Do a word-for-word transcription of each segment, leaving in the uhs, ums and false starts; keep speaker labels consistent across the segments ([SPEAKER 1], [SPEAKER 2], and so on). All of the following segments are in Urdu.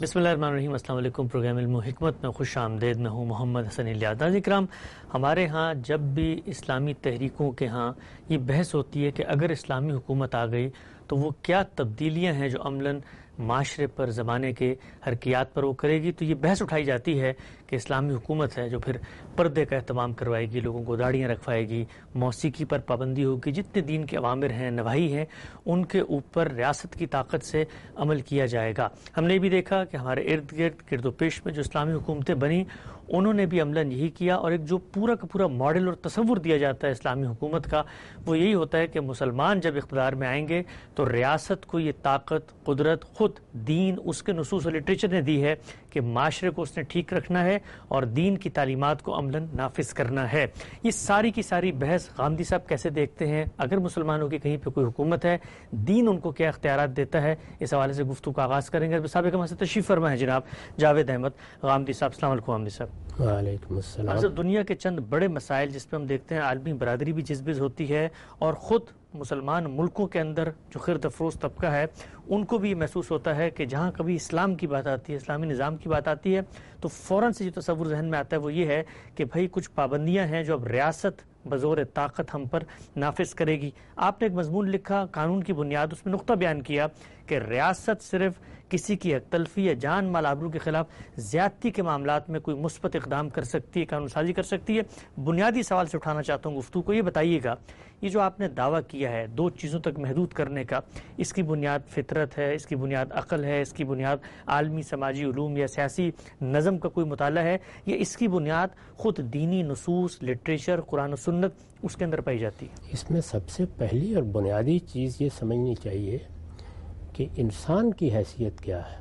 [SPEAKER 1] بسم اللہ الرحمن الرحیم۔ السلام علیکم۔ پروگرام علم و حکمت میں خوش آمدید۔ میں ہوں محمد حسن الیاد۔ ناظرین کرام، ہمارے ہاں جب بھی اسلامی تحریکوں کے ہاں یہ بحث ہوتی ہے کہ اگر اسلامی حکومت آ گئی تو وہ کیا تبدیلیاں ہیں جو عملاً معاشرے پر، زمانے کے حرکیات پر وہ کرے گی، تو یہ بحث اٹھائی جاتی ہے کہ اسلامی حکومت ہے جو پھر پردے کا اہتمام کروائے گی، لوگوں کو داڑیاں رکھوائے گی، موسیقی پر پابندی ہوگی، جتنے دین کے اوامر ہیں، نواہی ہیں، ان کے اوپر ریاست کی طاقت سے عمل کیا جائے گا۔ ہم نے بھی دیکھا کہ ہمارے ارد گرد گرد و پیش میں جو اسلامی حکومتیں بنی انہوں نے بھی عملاً یہی کیا، اور ایک جو پورا کا پورا ماڈل اور تصور دیا جاتا ہے اسلامی حکومت کا وہ یہی ہوتا ہے کہ مسلمان جب اقتدار میں آئیں گے تو ریاست کو یہ طاقت، قدرت خود دین، اس کے نصوص اور لٹریچر نے دی ہے کہ معاشرے کو اس نے ٹھیک رکھنا ہے اور دین کی تعلیمات کو عملاً نافذ کرنا ہے۔ یہ ساری کی ساری بحث غامدی صاحب کیسے دیکھتے ہیں؟ اگر مسلمانوں کی کہیں پہ کوئی حکومت ہے، دین ان کو کیا اختیارات دیتا ہے؟ اس حوالے سے گفتگو کا آغاز کریں گے۔ سابق ہمارے سے تشریف فرما ہے جناب جاوید احمد غامدی صاحب۔ السلام علیکم غامدی صاحب۔
[SPEAKER 2] وعلیکم السلام۔
[SPEAKER 1] حضرت دنیا کے چند بڑے مسائل جس پہ ہم دیکھتے ہیں عالمی برادری بھی جذبز ہوتی ہے، اور خود مسلمان ملکوں کے اندر جو خرد افروز طبقہ ہے ان کو بھی یہ محسوس ہوتا ہے کہ جہاں کبھی اسلام کی بات آتی ہے، اسلامی نظام کی بات آتی ہے، تو فوراً سے جو تصور ذہن میں آتا ہے وہ یہ ہے کہ بھائی کچھ پابندیاں ہیں جو اب ریاست بزور طاقت ہم پر نافذ کرے گی۔ آپ نے ایک مضمون لکھا قانون کی بنیاد، اس میں نقطہ بیان کیا کہ ریاست صرف کسی کی حق تلفی یا جان مال آبرو کے خلاف زیادتی کے معاملات میں کوئی مثبت اقدام کر سکتی ہے، قانون سازی کر سکتی ہے۔ بنیادی سوال سے اٹھانا چاہتا ہوں گفتگو کو، یہ بتائیے گا یہ جو آپ نے دعویٰ کیا ہے دو چیزوں تک محدود کرنے کا، اس کی بنیاد فطرت ہے، اس کی بنیاد عقل ہے، اس کی بنیاد عالمی سماجی علوم یا سیاسی نظم کا کوئی مطالعہ ہے، یا اس کی بنیاد خود دینی نصوص، لٹریچر، قرآن و سنت اس کے اندر پائی جاتی ہے؟
[SPEAKER 2] اس میں سب سے پہلی اور بنیادی چیز یہ سمجھنی چاہیے کہ انسان کی حیثیت کیا ہے۔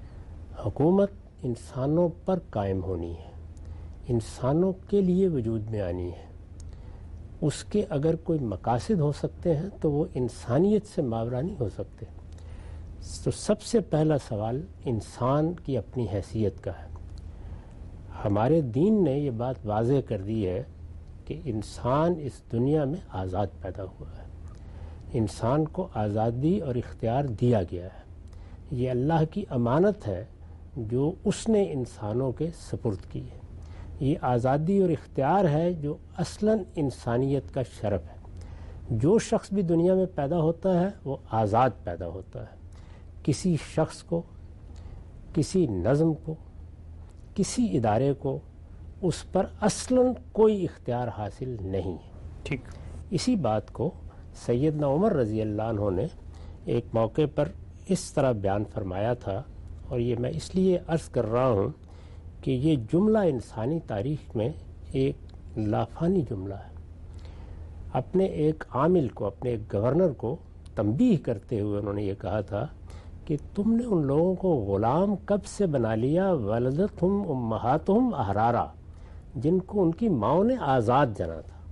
[SPEAKER 2] حکومت انسانوں پر قائم ہونی ہے، انسانوں کے لیے وجود میں آنی ہے۔ اس کے اگر کوئی مقاصد ہو سکتے ہیں تو وہ انسانیت سے ماورا نہیں ہو سکتے۔ تو سب سے پہلا سوال انسان کی اپنی حیثیت کا ہے۔ ہمارے دین نے یہ بات واضح کر دی ہے کہ انسان اس دنیا میں آزاد پیدا ہوا ہے، انسان کو آزادی اور اختیار دیا گیا ہے۔ یہ اللہ کی امانت ہے جو اس نے انسانوں کے سپرد کی ہے۔ یہ آزادی اور اختیار ہے جو اصلاً انسانیت کا شرف ہے۔ جو شخص بھی دنیا میں پیدا ہوتا ہے وہ آزاد پیدا ہوتا ہے۔ کسی شخص کو، کسی نظم کو، کسی ادارے کو اس پر اصلاً کوئی اختیار حاصل نہیں ہے۔
[SPEAKER 1] ٹھیک
[SPEAKER 2] اسی بات کو سیدنا عمر رضی اللہ عنہ نے ایک موقع پر اس طرح بیان فرمایا تھا، اور یہ میں اس لیے عرض کر رہا ہوں کہ یہ جملہ انسانی تاریخ میں ایک لافانی جملہ ہے۔ اپنے ایک عامل کو، اپنے ایک گورنر کو تنبیہ کرتے ہوئے انہوں نے یہ کہا تھا کہ تم نے ان لوگوں کو غلام کب سے بنا لیا، ولدتہم امہاتہم احرارا، جن کو ان کی ماؤں نے آزاد جنا تھا۔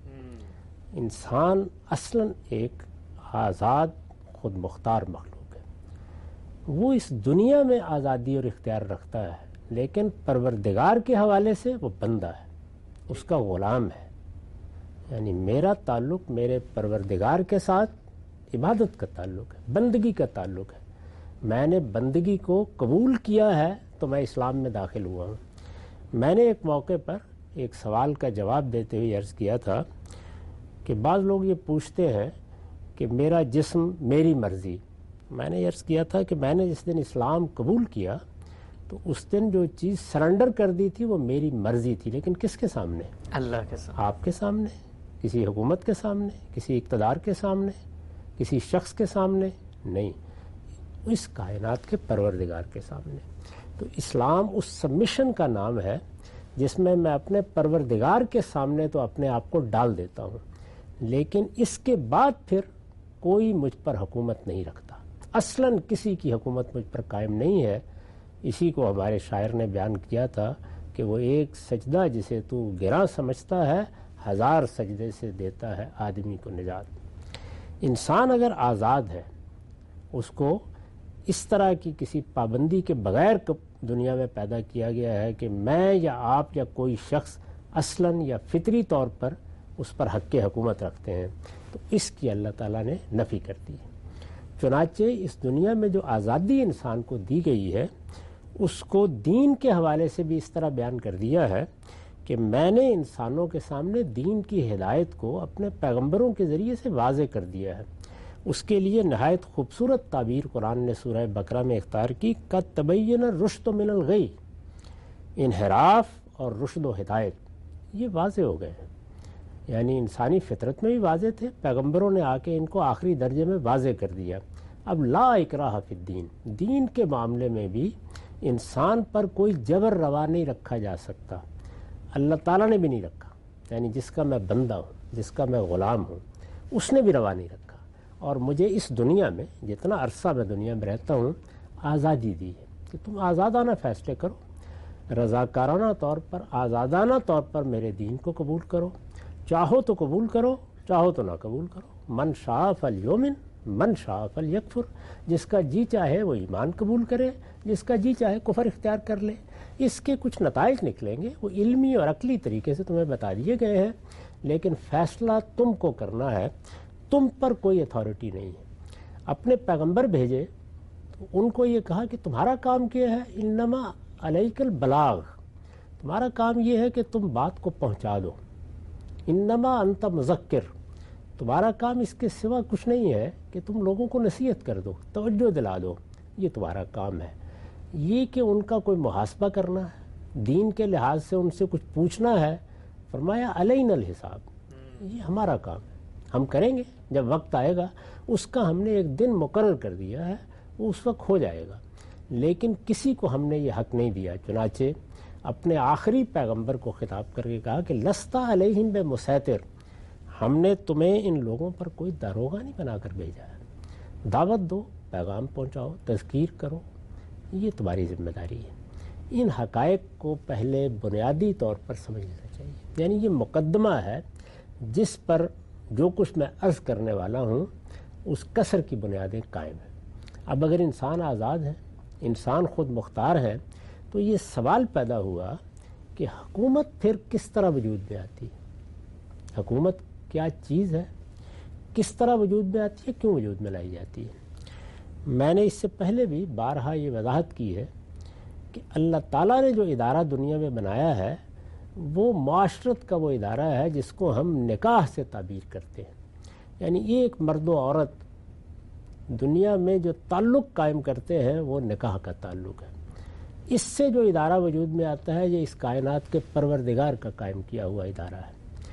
[SPEAKER 2] انسان اصلاً ایک آزاد خود مختار مخلوق ہے۔ وہ اس دنیا میں آزادی اور اختیار رکھتا ہے، لیکن پروردگار کے حوالے سے وہ بندہ ہے، اس کا غلام ہے۔ یعنی میرا تعلق میرے پروردگار کے ساتھ عبادت کا تعلق ہے، بندگی کا تعلق ہے۔ میں نے بندگی کو قبول کیا ہے تو میں اسلام میں داخل ہوا ہوں۔ میں نے ایک موقع پر ایک سوال کا جواب دیتے ہوئے عرض کیا تھا کہ بعض لوگ یہ پوچھتے ہیں کہ میرا جسم میری مرضی۔ میں نے عرض کیا تھا کہ میں نے جس دن اسلام قبول کیا تو اس دن جو چیز سرنڈر کر دی تھی وہ میری مرضی تھی، لیکن کس کے سامنے؟
[SPEAKER 1] اللہ کے سامنے،
[SPEAKER 2] آپ کے سامنے، کسی حکومت کے سامنے، کسی اقتدار کے سامنے، کسی شخص کے سامنے نہیں، اس کائنات کے پروردگار کے سامنے۔ تو اسلام اس سبمیشن کا نام ہے جس میں میں اپنے پروردگار کے سامنے تو اپنے آپ کو ڈال دیتا ہوں، لیکن اس کے بعد پھر کوئی مجھ پر حکومت نہیں رکھتا۔ اصلاً کسی کی حکومت مجھ پر قائم نہیں ہے۔ اسی کو ہمارے شاعر نے بیان کیا تھا کہ وہ ایک سجدہ جسے تو گراں سمجھتا ہے، ہزار سجدے سے دیتا ہے آدمی کو نجات۔ انسان اگر آزاد ہے، اس کو اس طرح کی کسی پابندی کے بغیر دنیا میں پیدا کیا گیا ہے کہ میں یا آپ یا کوئی شخص اصلاً یا فطری طور پر اس پر حق حکومت رکھتے ہیں، تو اس کی اللہ تعالیٰ نے نفی کر دی ہے۔ چنانچہ اس دنیا میں جو آزادی انسان کو دی گئی ہے اس کو دین کے حوالے سے بھی اس طرح بیان کر دیا ہے کہ میں نے انسانوں کے سامنے دین کی ہدایت کو اپنے پیغمبروں کے ذریعے سے واضح کر دیا ہے. اس کے لیے نہایت خوبصورت تعبیر قرآن نے سورہ بقرہ میں اختیار کی، قد تبین الرشد من الغی، انحراف اور رشد و ہدایت یہ واضح ہو گئے ہیں. یعنی انسانی فطرت میں بھی واضح تھے، پیغمبروں نے آ کے ان کو آخری درجے میں واضح کر دیا. اب لا اکراہ فی الدین، دین کے معاملے میں بھی انسان پر کوئی جبر روا نہیں رکھا جا سکتا. اللہ تعالیٰ نے بھی نہیں رکھا، یعنی جس کا میں بندہ ہوں، جس کا میں غلام ہوں، اس نے بھی روا نہیں رکھا. اور مجھے اس دنیا میں جتنا عرصہ میں دنیا میں رہتا ہوں آزادی دی ہے کہ تم آزادانہ فیصلے کرو، رضاکارانہ طور پر، آزادانہ طور پر میرے دین کو قبول کرو. چاہو تو قبول کرو، چاہو تو نہ قبول کرو. من شاء فلیؤمن من شاء فلیکفر، جس کا جی چاہے وہ ایمان قبول کرے، جس کا جی چاہے کفر اختیار کر لے. اس کے کچھ نتائج نکلیں گے، وہ علمی اور عقلی طریقے سے تمہیں بتا دیے گئے ہیں، لیکن فیصلہ تم کو کرنا ہے. تم پر کوئی اتھارٹی نہیں ہے. اپنے پیغمبر بھیجے تو ان کو یہ کہا کہ تمہارا کام کیا ہے، انما علیک البلاغ، تمہارا کام یہ ہے کہ تم بات کو پہنچا دو. انما انت مذکر، تمہارا کام اس کے سوا کچھ نہیں ہے کہ تم لوگوں کو نصیحت کر دو، توجہ دلا دو، یہ تمہارا کام ہے. یہ کہ ان کا کوئی محاسبہ کرنا ہے، دین کے لحاظ سے ان سے کچھ پوچھنا ہے، فرمایا علینا الحساب، یہ ہمارا کام ہے، ہم کریں گے. جب وقت آئے گا اس کا ہم نے ایک دن مقرر کر دیا ہے، وہ اس وقت ہو جائے گا. لیکن کسی کو ہم نے یہ حق نہیں دیا. چنانچہ اپنے آخری پیغمبر کو خطاب کر کے کہا کہ لستا علیہم بمسیطر، ہم نے تمہیں ان لوگوں پر کوئی داروغہ نہیں بنا کر بھیجا ہے. دعوت دو، پیغام پہنچاؤ، تذکیر کرو، یہ تمہاری ذمہ داری ہے. ان حقائق کو پہلے بنیادی طور پر سمجھنا چاہیے. یعنی یہ مقدمہ ہے جس پر جو کچھ میں عرض کرنے والا ہوں اس کثر کی بنیادیں قائم ہیں. اب اگر انسان آزاد ہے، انسان خود مختار ہے، تو یہ سوال پیدا ہوا کہ حکومت پھر کس طرح وجود میں آتی ہے، حکومت کیا چیز ہے، کس طرح وجود میں آتی ہے، کیوں وجود میں لائی جاتی ہے. میں نے اس سے پہلے بھی بارہا یہ وضاحت کی ہے کہ اللہ تعالیٰ نے جو ادارہ دنیا میں بنایا ہے وہ معاشرت کا وہ ادارہ ہے جس کو ہم نکاح سے تعبیر کرتے ہیں. یعنی ایک مرد و عورت دنیا میں جو تعلق قائم کرتے ہیں وہ نکاح کا تعلق ہے. اس سے جو ادارہ وجود میں آتا ہے یہ اس کائنات کے پروردگار کا قائم کیا ہوا ادارہ ہے.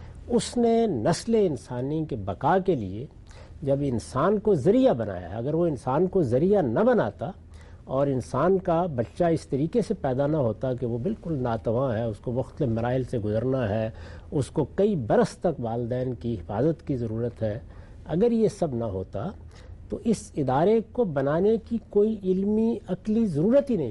[SPEAKER 2] اس نے نسل انسانی کے بقا کے لیے جب انسان کو ذریعہ بنایا ہے، اگر وہ انسان کو ذریعہ نہ بناتا اور انسان کا بچہ اس طریقے سے پیدا نہ ہوتا کہ وہ بالکل ناتواں ہے، اس کو مختلف مراحل سے گزرنا ہے، اس کو کئی برس تک والدین کی حفاظت کی ضرورت ہے، اگر یہ سب نہ ہوتا تو اس ادارے کو بنانے کی کوئی علمی عقلی ضرورت ہی نہیں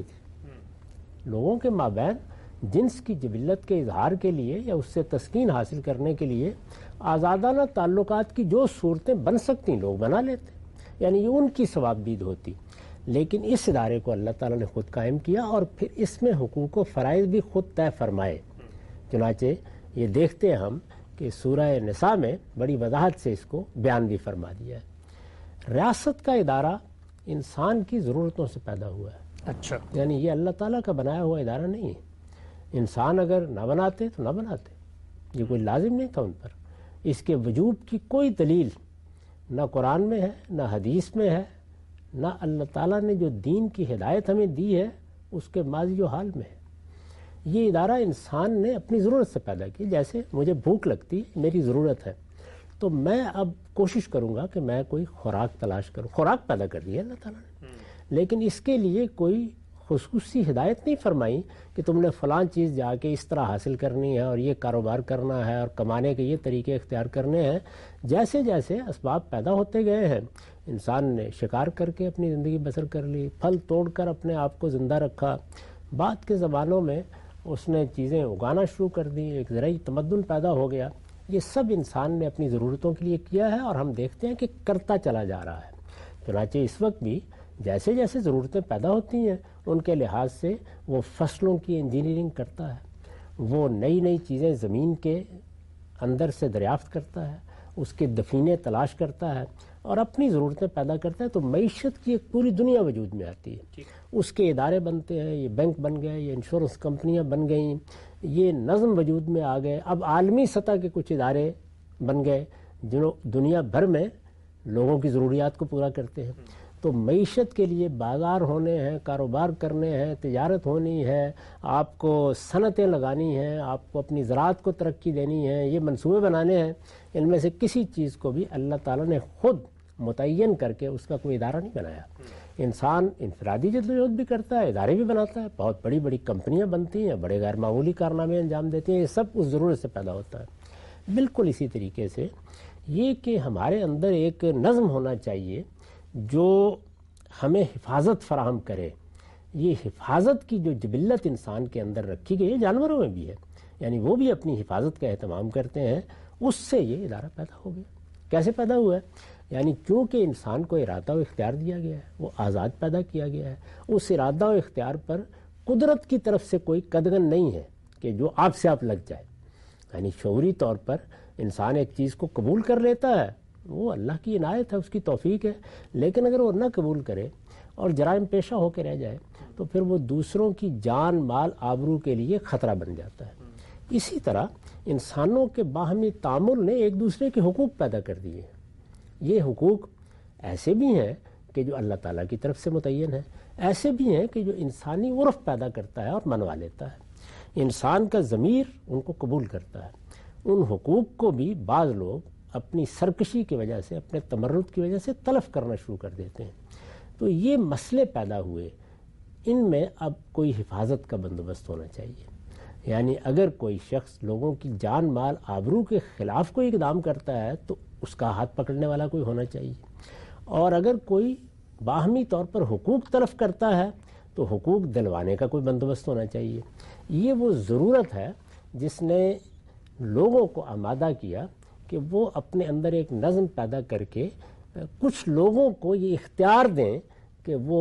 [SPEAKER 2] تھی. لوگوں کے مابین جنس کی جبلت کے اظہار کے لیے یا اس سے تسکین حاصل کرنے کے لیے آزادانہ تعلقات کی جو صورتیں بن سکتی لوگ بنا لیتے، یعنی یہ ان کی ثوابدید ہوتی. لیکن اس ادارے کو اللہ تعالیٰ نے خود قائم کیا اور پھر اس میں حقوق و فرائض بھی خود طے فرمائے. چنانچہ یہ دیکھتے ہیں ہم کہ سورہ نساء میں بڑی وضاحت سے اس کو بیان بھی فرما دیا ہے. ریاست کا ادارہ انسان کی ضرورتوں سے پیدا ہوا ہے.
[SPEAKER 1] اچھا،
[SPEAKER 2] یعنی یہ اللہ تعالیٰ کا بنایا ہوا ادارہ نہیں ہے. انسان اگر نہ بناتے تو نہ بناتے، یہ کوئی لازم نہیں تھا ان پر. اس کے وجوب کی کوئی دلیل نہ قرآن میں ہے، نہ حدیث میں ہے، نہ اللہ تعالیٰ نے جو دین کی ہدایت ہمیں دی ہے اس کے ماضی و حال میں ہے. یہ ادارہ انسان نے اپنی ضرورت سے پیدا کی. جیسے مجھے بھوک لگتی، میری ضرورت ہے، تو میں اب کوشش کروں گا کہ میں کوئی خوراک تلاش کروں. خوراک پیدا کر دی ہے اللہ تعالیٰ نے، لیکن اس کے لیے کوئی خصوصی ہدایت نہیں فرمائی کہ تم نے فلاں چیز جا کے اس طرح حاصل کرنی ہے اور یہ کاروبار کرنا ہے اور کمانے کے یہ طریقے اختیار کرنے ہیں. جیسے جیسے اسباب پیدا ہوتے گئے ہیں، انسان نے شکار کر کے اپنی زندگی بسر کر لی، پھل توڑ کر اپنے آپ کو زندہ رکھا. بعد کے زمانوں میں اس نے چیزیں اگانا شروع کر دی، ایک زرعی تمدن پیدا ہو گیا. یہ سب انسان نے اپنی ضرورتوں کے لیے کیا ہے اور ہم دیکھتے ہیں کہ کرتا چلا جا رہا ہے. چنانچہ اس وقت بھی جیسے جیسے ضرورتیں پیدا ہوتی ہیں ان کے لحاظ سے وہ فصلوں کی انجینئرنگ کرتا ہے، وہ نئی نئی چیزیں زمین کے اندر سے دریافت کرتا ہے، اس کے دفینے تلاش کرتا ہے اور اپنی ضرورتیں پیدا کرتا ہے تو معیشت کی ایک پوری دنیا وجود میں آتی ہے. اس کے ادارے بنتے ہیں, یہ بینک بن گئے, یہ انشورنس کمپنیاں بن گئیں, یہ نظم وجود میں آ گئے. اب عالمی سطح کے کچھ ادارے بن گئے جو دنیا بھر میں لوگوں کی ضروریات کو پورا کرتے ہیں. تو معیشت کے لیے بازار ہونے ہیں, کاروبار کرنے ہیں, تجارت ہونی ہے, آپ کو صنعتیں لگانی ہیں, آپ کو اپنی زراعت کو ترقی دینی ہے, یہ منصوبے بنانے ہیں. ان میں سے کسی چیز کو بھی اللہ تعالیٰ نے خود متعین کر کے اس کا کوئی ادارہ نہیں بنایا. انسان انفرادی جدوجہد بھی کرتا ہے, ادارے بھی بناتا ہے, بہت بڑی بڑی کمپنیاں بنتی ہیں, بڑے غیر معمولی کارنامے انجام دیتی ہیں. یہ سب اس ضرورت سے پیدا ہوتا ہے. بالکل اسی طریقے سے یہ کہ ہمارے اندر ایک نظم ہونا چاہیے جو ہمیں حفاظت فراہم کرے. یہ حفاظت کی جو جبلت انسان کے اندر رکھی گئی ہے, جانوروں میں بھی ہے, یعنی وہ بھی اپنی حفاظت کا اہتمام کرتے ہیں. اس سے یہ ادارہ پیدا ہو گیا. کیسے پیدا ہوا ہے؟ یعنی چونکہ انسان کو ارادہ و اختیار دیا گیا ہے, وہ آزاد پیدا کیا گیا ہے. اس ارادہ و اختیار پر قدرت کی طرف سے کوئی قدغن نہیں ہے کہ جو آپ سے آپ لگ جائے. یعنی شعوری طور پر انسان ایک چیز کو قبول کر لیتا ہے, وہ اللہ کی عنایت ہے, اس کی توفیق ہے. لیکن اگر وہ نہ قبول کرے اور جرائم پیشہ ہو کے رہ جائے تو پھر وہ دوسروں کی جان مال آبرو کے لیے خطرہ بن جاتا ہے. اسی طرح انسانوں کے باہمی تعامل نے ایک دوسرے کے حقوق پیدا کر دیے. یہ حقوق ایسے بھی ہیں کہ جو اللہ تعالیٰ کی طرف سے متعین ہیں, ایسے بھی ہیں کہ جو انسانی عرف پیدا کرتا ہے اور منوا لیتا ہے. انسان کا ضمیر ان کو قبول کرتا ہے. ان حقوق کو بھی بعض لوگ اپنی سرکشی کی وجہ سے, اپنے تمرد کی وجہ سے تلف کرنا شروع کر دیتے ہیں. تو یہ مسئلے پیدا ہوئے, ان میں اب کوئی حفاظت کا بندوبست ہونا چاہیے. یعنی اگر کوئی شخص لوگوں کی جان مال آبرو کے خلاف کوئی اقدام کرتا ہے تو اس کا ہاتھ پکڑنے والا کوئی ہونا چاہیے. اور اگر کوئی باہمی طور پر حقوق تلف کرتا ہے تو حقوق دلوانے کا کوئی بندوبست ہونا چاہیے. یہ وہ ضرورت ہے جس نے لوگوں کو آمادہ کیا کہ وہ اپنے اندر ایک نظم پیدا کر کے کچھ لوگوں کو یہ اختیار دیں کہ وہ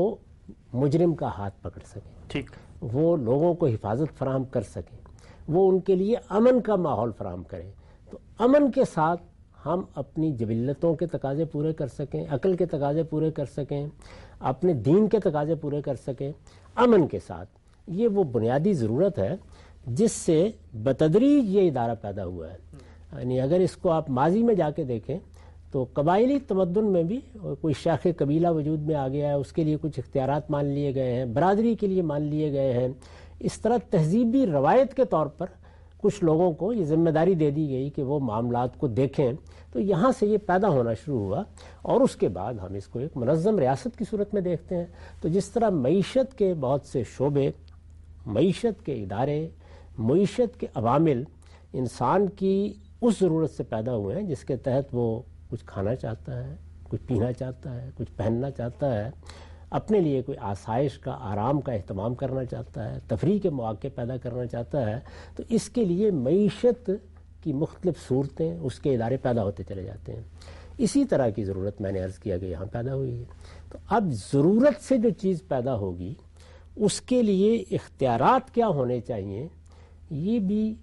[SPEAKER 2] مجرم کا ہاتھ پکڑ سکیں,
[SPEAKER 1] ٹھیک,
[SPEAKER 2] وہ لوگوں کو حفاظت فراہم کر سکیں, وہ ان کے لیے امن کا ماحول فراہم کریں. تو امن کے ساتھ ہم اپنی جبلتوں کے تقاضے پورے کر سکیں, عقل کے تقاضے پورے کر سکیں, اپنے دین کے تقاضے پورے کر سکیں امن کے ساتھ. یہ وہ بنیادی ضرورت ہے جس سے بتدریج یہ ادارہ پیدا ہوا ہے. یعنی اگر اس کو آپ ماضی میں جا کے دیکھیں تو قبائلی تمدن میں بھی کوئی شاخ قبیلہ وجود میں آ گیا ہے, اس کے لیے کچھ اختیارات مان لیے گئے ہیں, برادری کے لیے مان لیے گئے ہیں. اس طرح تہذیبی روایت کے طور پر کچھ لوگوں کو یہ ذمہ داری دے دی گئی کہ وہ معاملات کو دیکھیں. تو یہاں سے یہ پیدا ہونا شروع ہوا اور اس کے بعد ہم اس کو ایک منظم ریاست کی صورت میں دیکھتے ہیں. تو جس طرح معیشت کے بہت سے شعبے, معیشت کے ادارے, معیشت کے عوامل انسان کی اس ضرورت سے پیدا ہوئے ہیں جس کے تحت وہ کچھ کھانا چاہتا ہے, کچھ پینا چاہتا ہے, کچھ پہننا چاہتا ہے, اپنے لیے کوئی آسائش کا, آرام کا اہتمام کرنا چاہتا ہے, تفریح کے مواقع پیدا کرنا چاہتا ہے. تو اس کے لیے معیشت کی مختلف صورتیں, اس کے ادارے پیدا ہوتے چلے جاتے ہیں. اسی طرح کی ضرورت میں نے عرض کیا کہ یہاں پیدا ہوئی ہے. تو اب ضرورت سے جو چیز پیدا ہوگی اس کے لیے اختیارات کیا ہونے چاہیے, یہ بھی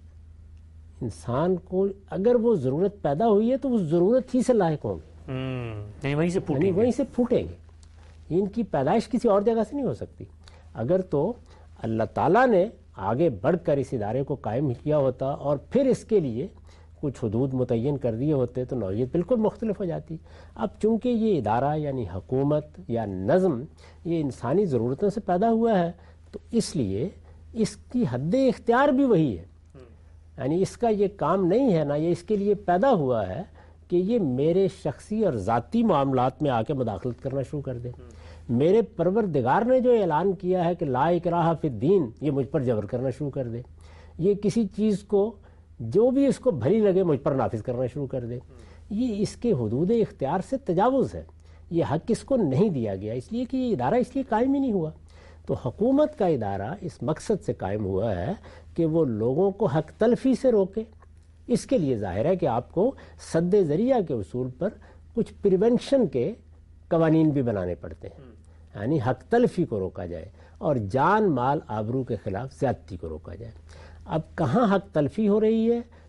[SPEAKER 2] انسان کو, اگر وہ ضرورت پیدا ہوئی ہے تو اس ضرورت ہی سے لاحق ہوں گے,
[SPEAKER 1] نہیں وہیں سے پھوٹیں
[SPEAKER 2] یعنی وہیں سے پھوٹیں گے. ان کی پیدائش کسی اور جگہ سے نہیں ہو سکتی. اگر تو اللہ تعالیٰ نے آگے بڑھ کر اس ادارے کو قائم کیا ہوتا اور پھر اس کے لیے کچھ حدود متعین کر دیے ہوتے تو نوعیت بالکل مختلف ہو جاتی. اب چونکہ یہ ادارہ یعنی حکومت یا نظم یہ انسانی ضرورتوں سے پیدا ہوا ہے تو اس لیے اس کی حد اختیار بھی وہی ہے. یعنی اس کا یہ کام نہیں ہے, نہ یہ اس کے لیے پیدا ہوا ہے کہ یہ میرے شخصی اور ذاتی معاملات میں آ کے مداخلت کرنا شروع کر دے. میرے پروردگار نے جو اعلان کیا ہے کہ لا اکراہ فی الدین, یہ مجھ پر جبر کرنا شروع کر دے. یہ کسی چیز کو جو بھی اس کو بھلی لگے مجھ پر نافذ کرنا شروع کر دے. یہ اس کے حدود اختیار سے تجاوز ہے. یہ حق اس کو نہیں دیا گیا, اس لیے کہ یہ ادارہ اس لیے قائم ہی نہیں ہوا. تو حکومت کا ادارہ اس مقصد سے قائم ہوا ہے کہ وہ لوگوں کو حق تلفی سے روکے. اس کے لیے ظاہر ہے کہ آپ کو سد ذریعہ کے اصول پر کچھ پریونشن کے قوانین بھی بنانے پڑتے ہیں, یعنی حق تلفی کو روکا جائے اور جان مال آبرو کے خلاف زیادتی کو روکا جائے. اب کہاں حق تلفی ہو رہی ہے,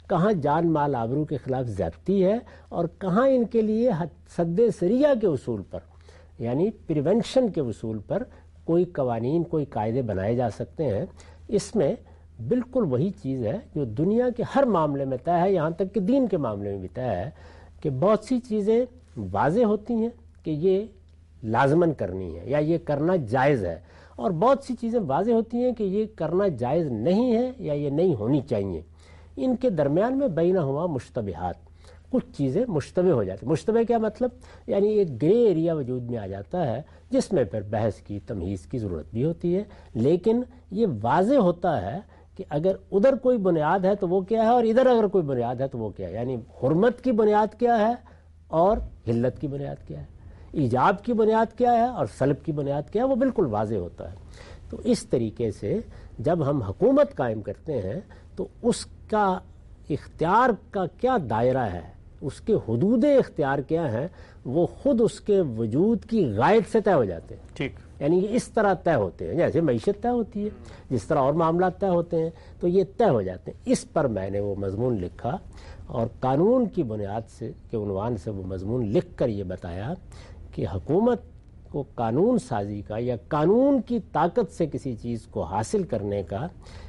[SPEAKER 2] کہاں جان مال آبرو کے خلاف زیادتی ہے اور کہاں ان کے لیے سد ذریعہ کے اصول پر یعنی پریونشن کے اصول پر کوئی قوانین کوئی قاعدے بنائے جا سکتے ہیں. اس میں بالکل وہی چیز ہے جو دنیا کے ہر معاملے میں طے ہے, یہاں تک کہ دین کے معاملے میں بھی طے ہے کہ بہت سی چیزیں واضح ہوتی ہیں کہ یہ لازماً کرنی ہے یا یہ کرنا جائز ہے, اور بہت سی چیزیں واضح ہوتی ہیں کہ یہ کرنا جائز نہیں ہے یا یہ نہیں ہونی چاہیے. ان کے درمیان میں بینہما مشتبہات, کچھ چیزیں مشتبہ ہو جاتی. مشتبہ کیا مطلب؟ یعنی ایک گرے ایریا وجود میں آ جاتا ہے جس میں پھر بحث کی تمہیز کی ضرورت بھی ہوتی ہے, لیکن یہ واضح ہوتا ہے کہ اگر ادھر کوئی بنیاد ہے تو وہ کیا ہے اور ادھر اگر کوئی بنیاد ہے تو وہ کیا ہے. یعنی حرمت کی بنیاد کیا ہے اور حلت کی بنیاد کیا ہے, ایجاب کی بنیاد کیا ہے اور سلب کی بنیاد کیا ہے, وہ بالکل واضح ہوتا ہے. تو اس طریقے سے جب ہم حکومت قائم کرتے ہیں تو اس کا اختیار کا کیا دائرہ ہے, اس کے حدود اختیار کیا ہیں, وہ خود اس کے وجود کی غائب سے طے ہو جاتے ہیں.
[SPEAKER 1] ٹھیک,
[SPEAKER 2] یعنی یہ اس طرح طے ہوتے ہیں جیسے معیشت طے ہوتی ہے, جس طرح اور معاملات طے ہوتے ہیں, تو یہ طے ہو جاتے ہیں. اس پر میں نے وہ مضمون لکھا اور قانون کی بنیاد سے کے عنوان سے وہ مضمون لکھ کر یہ بتایا کہ حکومت کو قانون سازی کا یا قانون کی طاقت سے کسی چیز کو حاصل کرنے کا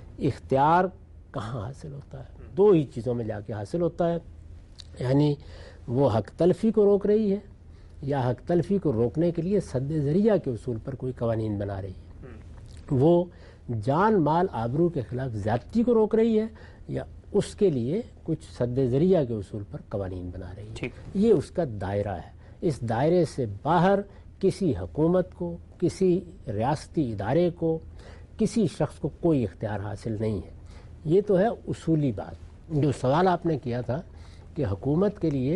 [SPEAKER 2] اختیار کہاں حاصل ہوتا ہے. دو ہی چیزوں میں جا کے حاصل ہوتا ہے, یعنی وہ حق تلفی کو روک رہی ہے یا حق تلفی کو روکنے کے لیے سد ذریعہ کے اصول پر کوئی قوانین بنا رہی ہے, وہ جان مال آبرو کے خلاف زیادتی کو روک رہی ہے یا اس کے لیے کچھ سد ذریعہ کے اصول پر قوانین بنا رہی ہے. یہ اس کا دائرہ ہے. اس دائرے سے باہر کسی حکومت کو, کسی ریاستی ادارے کو, کسی شخص کو کوئی اختیار حاصل نہیں ہے. یہ تو ہے اصولی بات. جو سوال آپ نے کیا تھا کہ حکومت کے لیے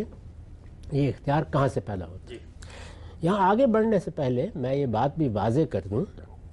[SPEAKER 2] یہ اختیار کہاں سے پیدا ہوتا ہے, یہاں آگے بڑھنے سے پہلے میں یہ بات بھی واضح کر دوں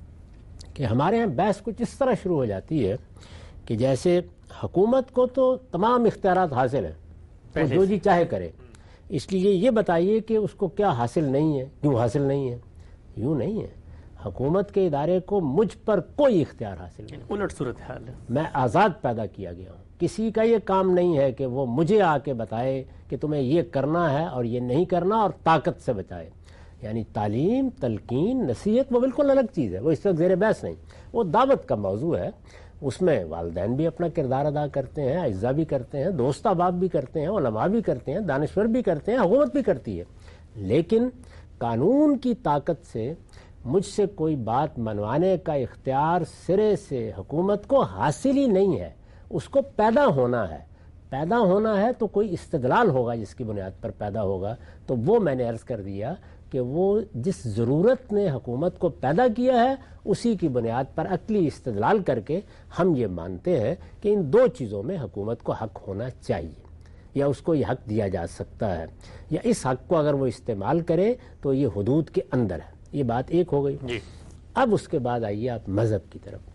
[SPEAKER 2] کہ ہمارے ہاں بحث کچھ اس طرح شروع ہو جاتی ہے کہ جیسے حکومت کو تو تمام اختیارات حاصل ہیں, وہ جو جی چاہے کرے, اس لیے یہ بتائیے کہ اس کو کیا حاصل نہیں ہے, کیوں حاصل نہیں ہے. یوں نہیں ہے, حکومت کے ادارے کو مجھ پر کوئی اختیار حاصل نہیں,
[SPEAKER 1] الٹ صورت حال ہے.
[SPEAKER 2] میں آزاد پیدا کیا گیا ہوں. کسی کا یہ کام نہیں ہے کہ وہ مجھے آ کے بتائے کہ تمہیں یہ کرنا ہے اور یہ نہیں کرنا اور طاقت سے بچائے. یعنی تعلیم, تلقین, نصیحت وہ بالکل الگ چیز ہے, وہ اس وقت زیر بحث نہیں. وہ دعوت کا موضوع ہے, اس میں والدین بھی اپنا کردار ادا کرتے ہیں, اعزاء بھی کرتے ہیں, دوست احباب بھی کرتے ہیں, علماء بھی کرتے ہیں, دانشور بھی کرتے ہیں, حکومت بھی کرتی ہے. لیکن قانون کی طاقت سے مجھ سے کوئی بات منوانے کا اختیار سرے سے حکومت کو حاصل ہی نہیں ہے. اس کو پیدا ہونا ہے. پیدا ہونا ہے تو کوئی استدلال ہوگا جس کی بنیاد پر پیدا ہوگا. تو وہ میں نے عرض کر دیا کہ وہ جس ضرورت نے حکومت کو پیدا کیا ہے اسی کی بنیاد پر عقلی استدلال کر کے ہم یہ مانتے ہیں کہ ان دو چیزوں میں حکومت کو حق ہونا چاہیے, یا اس کو یہ حق دیا جا سکتا ہے, یا اس حق کو اگر وہ استعمال کرے تو یہ حدود کے اندر ہے. یہ بات ایک ہو گئی جی. اب اس کے بعد آئیے آپ مذہب کی طرف.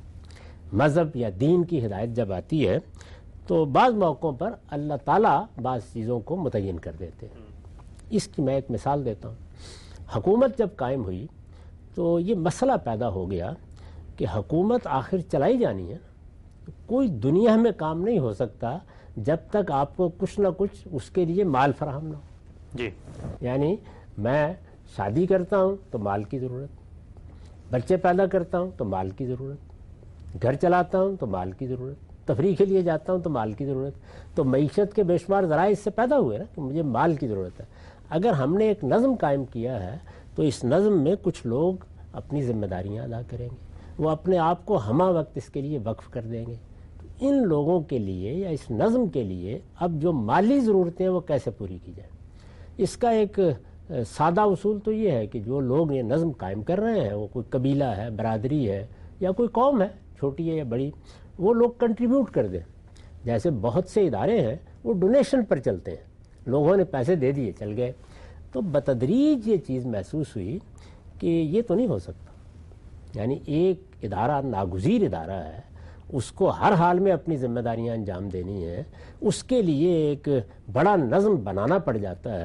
[SPEAKER 2] مذہب یا دین کی ہدایت جب آتی ہے تو بعض موقعوں پر اللہ تعالیٰ بعض چیزوں کو متعین کر دیتے ہیں. اس کی میں ایک مثال دیتا ہوں. حکومت جب قائم ہوئی تو یہ مسئلہ پیدا ہو گیا کہ حکومت آخر چلائی جانی ہے, کوئی دنیا میں کام نہیں ہو سکتا جب تک آپ کو کچھ نہ کچھ اس کے لیے مال فراہم نہ ہو جی. یعنی میں شادی کرتا ہوں تو مال کی ضرورت, بچے پیدا کرتا ہوں تو مال کی ضرورت, گھر چلاتا ہوں تو مال کی ضرورت, تفریح کے لیے جاتا ہوں تو مال کی ضرورت. تو معیشت کے بے شمار ذرائع اس سے پیدا ہوئے نا کہ مجھے مال کی ضرورت ہے. اگر ہم نے ایک نظم قائم کیا ہے تو اس نظم میں کچھ لوگ اپنی ذمہ داریاں ادا کریں گے, وہ اپنے آپ کو ہمہ وقت اس کے لیے وقف کر دیں گے. تو ان لوگوں کے لیے یا اس نظم کے لیے اب جو مالی ضرورتیں ہیں وہ کیسے پوری کی جائیں. اس کا ایک سادہ اصول تو یہ ہے کہ جو لوگ یہ نظم قائم کر رہے ہیں, وہ کوئی قبیلہ ہے, برادری ہے یا کوئی قوم ہے, چھوٹی ہے یا بڑی, وہ لوگ کنٹریبیوٹ کر دیں. جیسے بہت سے ادارے ہیں وہ ڈونیشن پر چلتے ہیں, لوگوں نے پیسے دے دیے چل گئے. تو بتدریج یہ چیز محسوس ہوئی کہ یہ تو نہیں ہو سکتا. یعنی ایک ادارہ ناگزیر ادارہ ہے, اس کو ہر حال میں اپنی ذمہ داریاں انجام دینی ہے, اس کے لیے ایک بڑا نظم بنانا پڑ جاتا ہے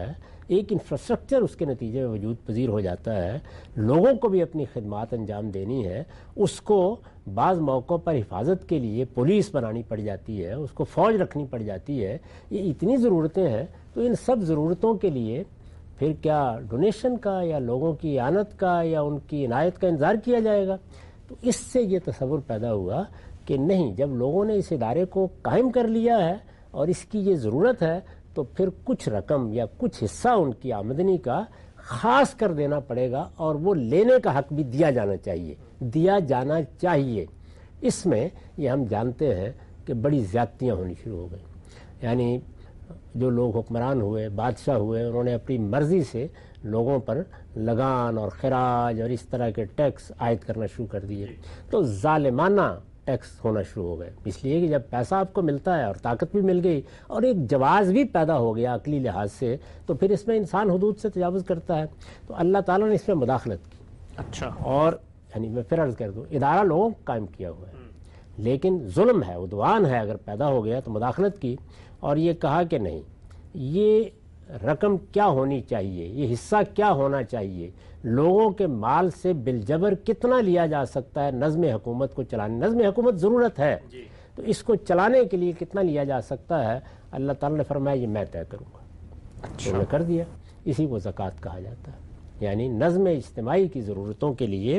[SPEAKER 2] ایک انفراسٹرکچر اس کے نتیجے میں وجود پذیر ہو جاتا ہے، لوگوں کو بھی اپنی خدمات انجام دینی ہے، اس کو بعض موقعوں پر حفاظت کے لیے پولیس بنانی پڑ جاتی ہے، اس کو فوج رکھنی پڑ جاتی ہے، یہ اتنی ضرورتیں ہیں، تو ان سب ضرورتوں کے لیے پھر کیا ڈونیشن کا یا لوگوں کی اعانت کا یا ان کی عنایت کا انتظار کیا جائے گا؟ تو اس سے یہ تصور پیدا ہوا کہ نہیں، جب لوگوں نے اس ادارے کو قائم کر لیا ہے اور اس کی یہ ضرورت ہے تو پھر کچھ رقم یا کچھ حصہ ان کی آمدنی کا خاص کر دینا پڑے گا، اور وہ لینے کا حق بھی دیا جانا چاہیے دیا جانا چاہیے اس میں یہ ہم جانتے ہیں کہ بڑی زیادتیاں ہونی شروع ہو گئیں، یعنی جو لوگ حکمران ہوئے، بادشاہ ہوئے، انہوں نے اپنی مرضی سے لوگوں پر لگان اور خراج اور اس طرح کے ٹیکس عائد کرنا شروع کر دیے، تو ظالمانہ ٹیکس ہونا شروع ہو گئے، اس لیے کہ جب پیسہ آپ کو ملتا ہے اور طاقت بھی مل گئی اور ایک جواز بھی پیدا ہو گیا عقلی لحاظ سے، تو پھر اس میں انسان حدود سے تجاوز کرتا ہے، تو اللہ تعالیٰ نے اس میں مداخلت کی۔
[SPEAKER 1] اچھا،
[SPEAKER 2] اور یعنی میں پھر عرض کر دوں، ادارہ لوگوں کو قائم کیا ہوا ہے، لیکن ظلم ہے، عدوان ہے، اگر پیدا ہو گیا تو مداخلت کی اور یہ کہا کہ نہیں، یہ رقم کیا ہونی چاہیے، یہ حصہ کیا ہونا چاہیے، لوگوں کے مال سے بالجبر کتنا لیا جا سکتا ہے نظم حکومت کو چلانے، نظم حکومت ضرورت ہے تو اس کو چلانے کے لیے کتنا لیا جا سکتا ہے، اللہ تعالیٰ نے فرمایا یہ میں طے کروں گا، تو نے کر دیا۔ اسی کو زکوٰۃ کہا جاتا ہے، یعنی نظم اجتماعی کی ضرورتوں کے لیے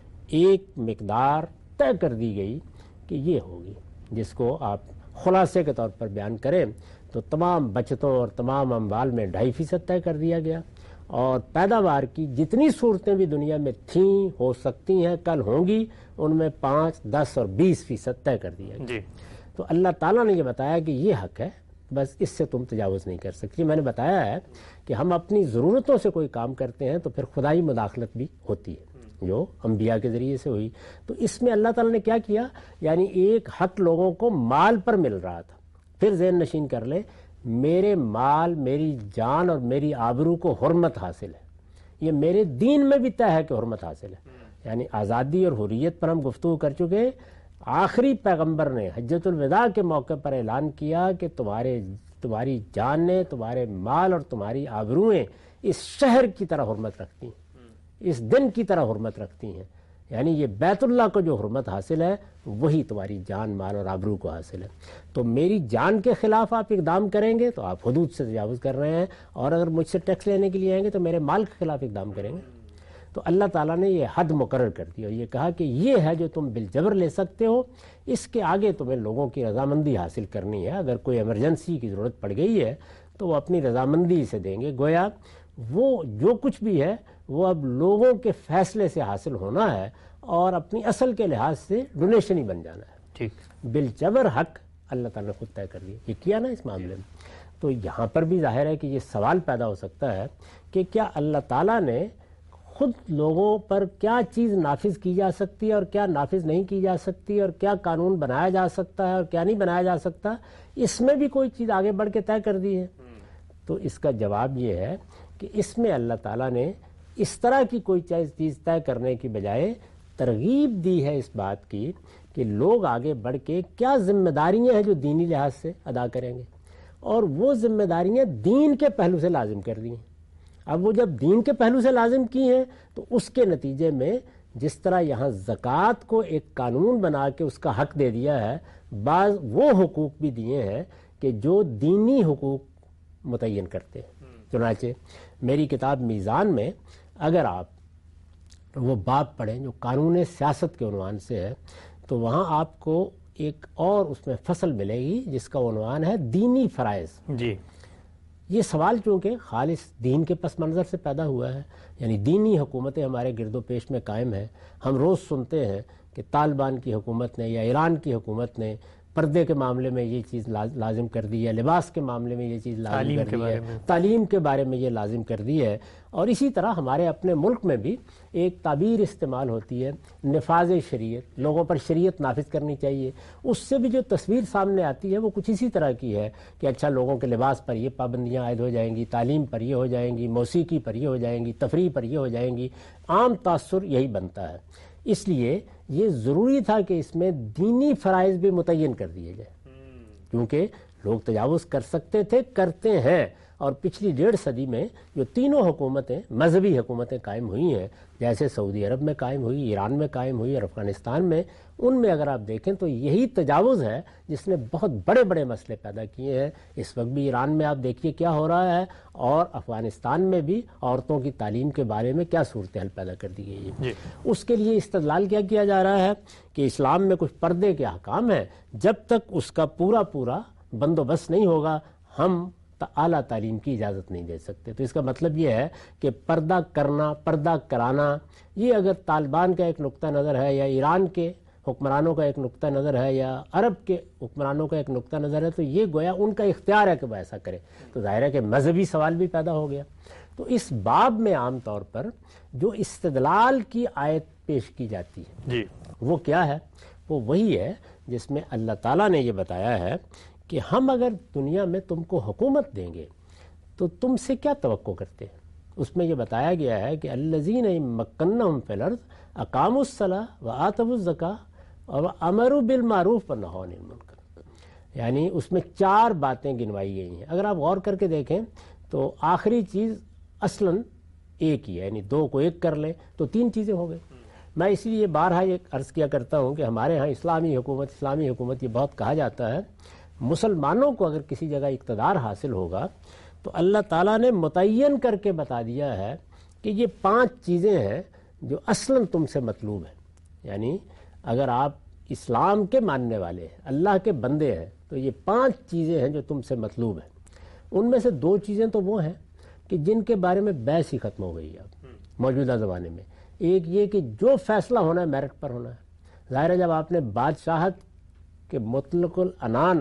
[SPEAKER 2] ایک مقدار طے کر دی گئی کہ یہ ہوگی، جس کو آپ خلاصے کے طور پر بیان کریں تو تمام بچتوں اور تمام اموال میں ڈھائی فیصد طے کر دیا گیا، اور پیداوار کی جتنی صورتیں بھی دنیا میں تھیں، ہو سکتی ہیں، کل ہوں گی، ان میں پانچ، دس اور بیس فیصد طے کر دیا گیا۔ تو اللہ تعالیٰ نے یہ بتایا کہ یہ حق ہے، بس اس سے تم تجاوز نہیں کر سکتی۔ میں نے بتایا ہے کہ ہم اپنی ضرورتوں سے کوئی کام کرتے ہیں تو پھر خدائی مداخلت بھی ہوتی ہے جو انبیاء کے ذریعے سے ہوئی، تو اس میں اللہ تعالیٰ نے کیا کیا، یعنی ایک حق لوگوں کو مال پر مل رہا تھا، پھر ذہن نشین کر لے، میرے مال، میری جان اور میری آبرو کو حرمت حاصل ہے، یہ میرے دین میں بھی طے ہے کہ حرمت حاصل ہے، یعنی آزادی اور حریت پر ہم گفتگو کر چکے۔ آخری پیغمبر نے حجۃ الوداع کے موقع پر اعلان کیا کہ تمہارے تمہاری جانیں، تمہارے مال اور تمہاری آبروئیں اس شہر کی طرح حرمت رکھتی ہیں، اس دن کی طرح حرمت رکھتی ہیں، یعنی یہ بیت اللہ کو جو حرمت حاصل ہے وہی تمہاری جان، مال اور آبرو کو حاصل ہے۔ تو میری جان کے خلاف آپ اقدام کریں گے تو آپ حدود سے تجاوز کر رہے ہیں، اور اگر مجھ سے ٹیکس لینے کے لیے آئیں گے تو میرے مال کے خلاف اقدام کریں گے۔ تو اللہ تعالیٰ نے یہ حد مقرر کر دی اور یہ کہا کہ یہ ہے جو تم بالجبر لے سکتے ہو، اس کے آگے تمہیں لوگوں کی رضامندی حاصل کرنی ہے، اگر کوئی ایمرجنسی کی ضرورت پڑ گئی ہے تو وہ اپنی رضامندی سے دیں گے، گویا وہ جو کچھ بھی ہے وہ اب لوگوں کے فیصلے سے حاصل ہونا ہے اور اپنی اصل کے لحاظ سے ڈونیشن ہی بن جانا ہے۔ ٹھیک، بالجبر حق اللہ تعالیٰ نے خود طے کر دیا، یہ کیا نا اس معاملے میں۔ تو یہاں پر بھی ظاہر ہے کہ یہ سوال پیدا ہو سکتا ہے کہ کیا اللہ تعالیٰ نے خود لوگوں پر کیا چیز نافذ کی جا سکتی ہے اور کیا نافذ نہیں کی جا سکتی، اور کیا قانون بنایا جا سکتا ہے اور کیا نہیں بنایا جا سکتا، اس میں بھی کوئی چیز آگے بڑھ کے طے کر دی ہے؟ تو اس کا جواب یہ ہے کہ اس میں اللہ تعالیٰ نے اس طرح کی کوئی چیز طے کرنے کی بجائے ترغیب دی ہے اس بات کی کہ لوگ آگے بڑھ کے کیا ذمہ داریاں ہیں جو دینی لحاظ سے ادا کریں گے، اور وہ ذمہ داریاں دین کے پہلو سے لازم کر دی ہیں۔ اب وہ جب دین کے پہلو سے لازم کی ہیں تو اس کے نتیجے میں جس طرح یہاں زکوٰۃ کو ایک قانون بنا کے اس کا حق دے دیا ہے، بعض وہ حقوق بھی دیے ہیں کہ جو دینی حقوق متعین کرتے ہیں۔ چنانچہ میری کتاب میزان میں اگر آپ وہ باب پڑھیں جو قانون سیاست کے عنوان سے ہے تو وہاں آپ کو ایک اور اس میں فصل ملے گی جس کا عنوان ہے دینی فرائض۔ جی، یہ سوال چونکہ خالص دین کے پس منظر سے پیدا ہوا ہے، یعنی دینی حکومتیں ہمارے گرد و پیش میں قائم ہیں۔ ہم روز سنتے ہیں کہ طالبان کی حکومت نے یا ایران کی حکومت نے پردے کے معاملے میں یہ چیز لازم کر دی ہے، لباس کے معاملے میں یہ چیز لازم کر دی ہے، تعلیم کے بارے میں یہ لازم کر دی ہے، اور اسی طرح ہمارے اپنے ملک میں بھی ایک تعبیر استعمال ہوتی ہے نفاذ شریعت، لوگوں پر شریعت نافذ کرنی چاہیے۔ اس سے بھی جو تصویر سامنے آتی ہے وہ کچھ اسی طرح کی ہے کہ اچھا لوگوں کے لباس پر یہ پابندیاں عائد ہو جائیں گی، تعلیم پر یہ ہو جائیں گی، موسیقی پر یہ ہو جائیں گی، تفریح پر یہ ہو جائیں گی، عام تاثر یہی بنتا ہے۔ اس لیے یہ ضروری تھا کہ اس میں دینی فرائض بھی متعین کر دیے جائیں، کیونکہ لوگ تجاوز کر سکتے تھے، کرتے ہیں، اور پچھلی ڈیڑھ صدی میں جو تینوں حکومتیں مذہبی حکومتیں قائم ہوئی ہیں، جیسے سعودی عرب میں قائم ہوئی، ایران میں قائم ہوئی اور افغانستان میں، ان میں اگر آپ دیکھیں تو یہی تجاوز ہے جس نے بہت بڑے بڑے مسئلے پیدا کیے ہیں۔ اس وقت بھی ایران میں آپ دیکھیے کیا ہو رہا ہے، اور افغانستان میں بھی عورتوں کی تعلیم کے بارے میں کیا صورتحال پیدا کر دی گئی ہے جی۔ اس کے لیے استدلال کیا کیا جا رہا ہے کہ اسلام میں کچھ پردے کے احکام ہیں، جب تک اس کا پورا پورا بندوبست نہیں ہوگا ہم اعلیٰ تعلیم کی اجازت نہیں دے سکتے۔ تو اس کا مطلب یہ ہے کہ پردہ کرنا، پردہ کرانا، یہ اگر طالبان کا ایک نقطہ نظر ہے یا ایران کے حکمرانوں کا ایک نقطہ نظر ہے یا عرب کے حکمرانوں کا ایک نقطہ نظر ہے، تو یہ گویا ان کا اختیار ہے کہ وہ ایسا کرے۔ تو ظاہر ہے کہ مذہبی سوال بھی پیدا ہو گیا۔ تو اس باب میں عام طور پر جو استدلال کی آیت پیش کی جاتی ہے جی وہ کیا ہے؟ وہ وہی ہے جس میں اللہ تعالیٰ نے یہ بتایا ہے کہ ہم اگر دنیا میں تم کو حکومت دیں گے تو تم سے کیا توقع کرتے ہیں۔ اس میں یہ بتایا گیا ہے کہ الذین مکنہم فی الارض اقاموا الصلاۃ وآتوا الزکاۃ وامروا بالمعروف ونہوا عن المنکر، یعنی اس میں چار باتیں گنوائی گئی ہیں۔ اگر آپ غور کر کے دیکھیں تو آخری چیز اصلاً ایک ہی ہے، یعنی دو کو ایک کر لیں تو تین چیزیں ہو گئی۔ میں اسی لیے بارہا یہ عرض کیا کرتا ہوں کہ ہمارے ہاں اسلامی حکومت اسلامی حکومت یہ بہت کہا جاتا ہے۔ مسلمانوں کو اگر کسی جگہ اقتدار حاصل ہوگا تو اللہ تعالیٰ نے متعین کر کے بتا دیا ہے کہ یہ پانچ چیزیں ہیں جو اصلاً تم سے مطلوب ہیں۔ یعنی اگر آپ اسلام کے ماننے والے ہیں، اللہ کے بندے ہیں، تو یہ پانچ چیزیں ہیں جو تم سے مطلوب ہیں۔ ان میں سے دو چیزیں تو وہ ہیں کہ جن کے بارے میں بحث ہی ختم ہو گئی ہے اب موجودہ زمانے میں۔ ایک یہ کہ جو فیصلہ ہونا ہے میرٹ پر ہونا ہے۔ ظاہر ہے جب آپ نے بادشاہت کے مطلق العنان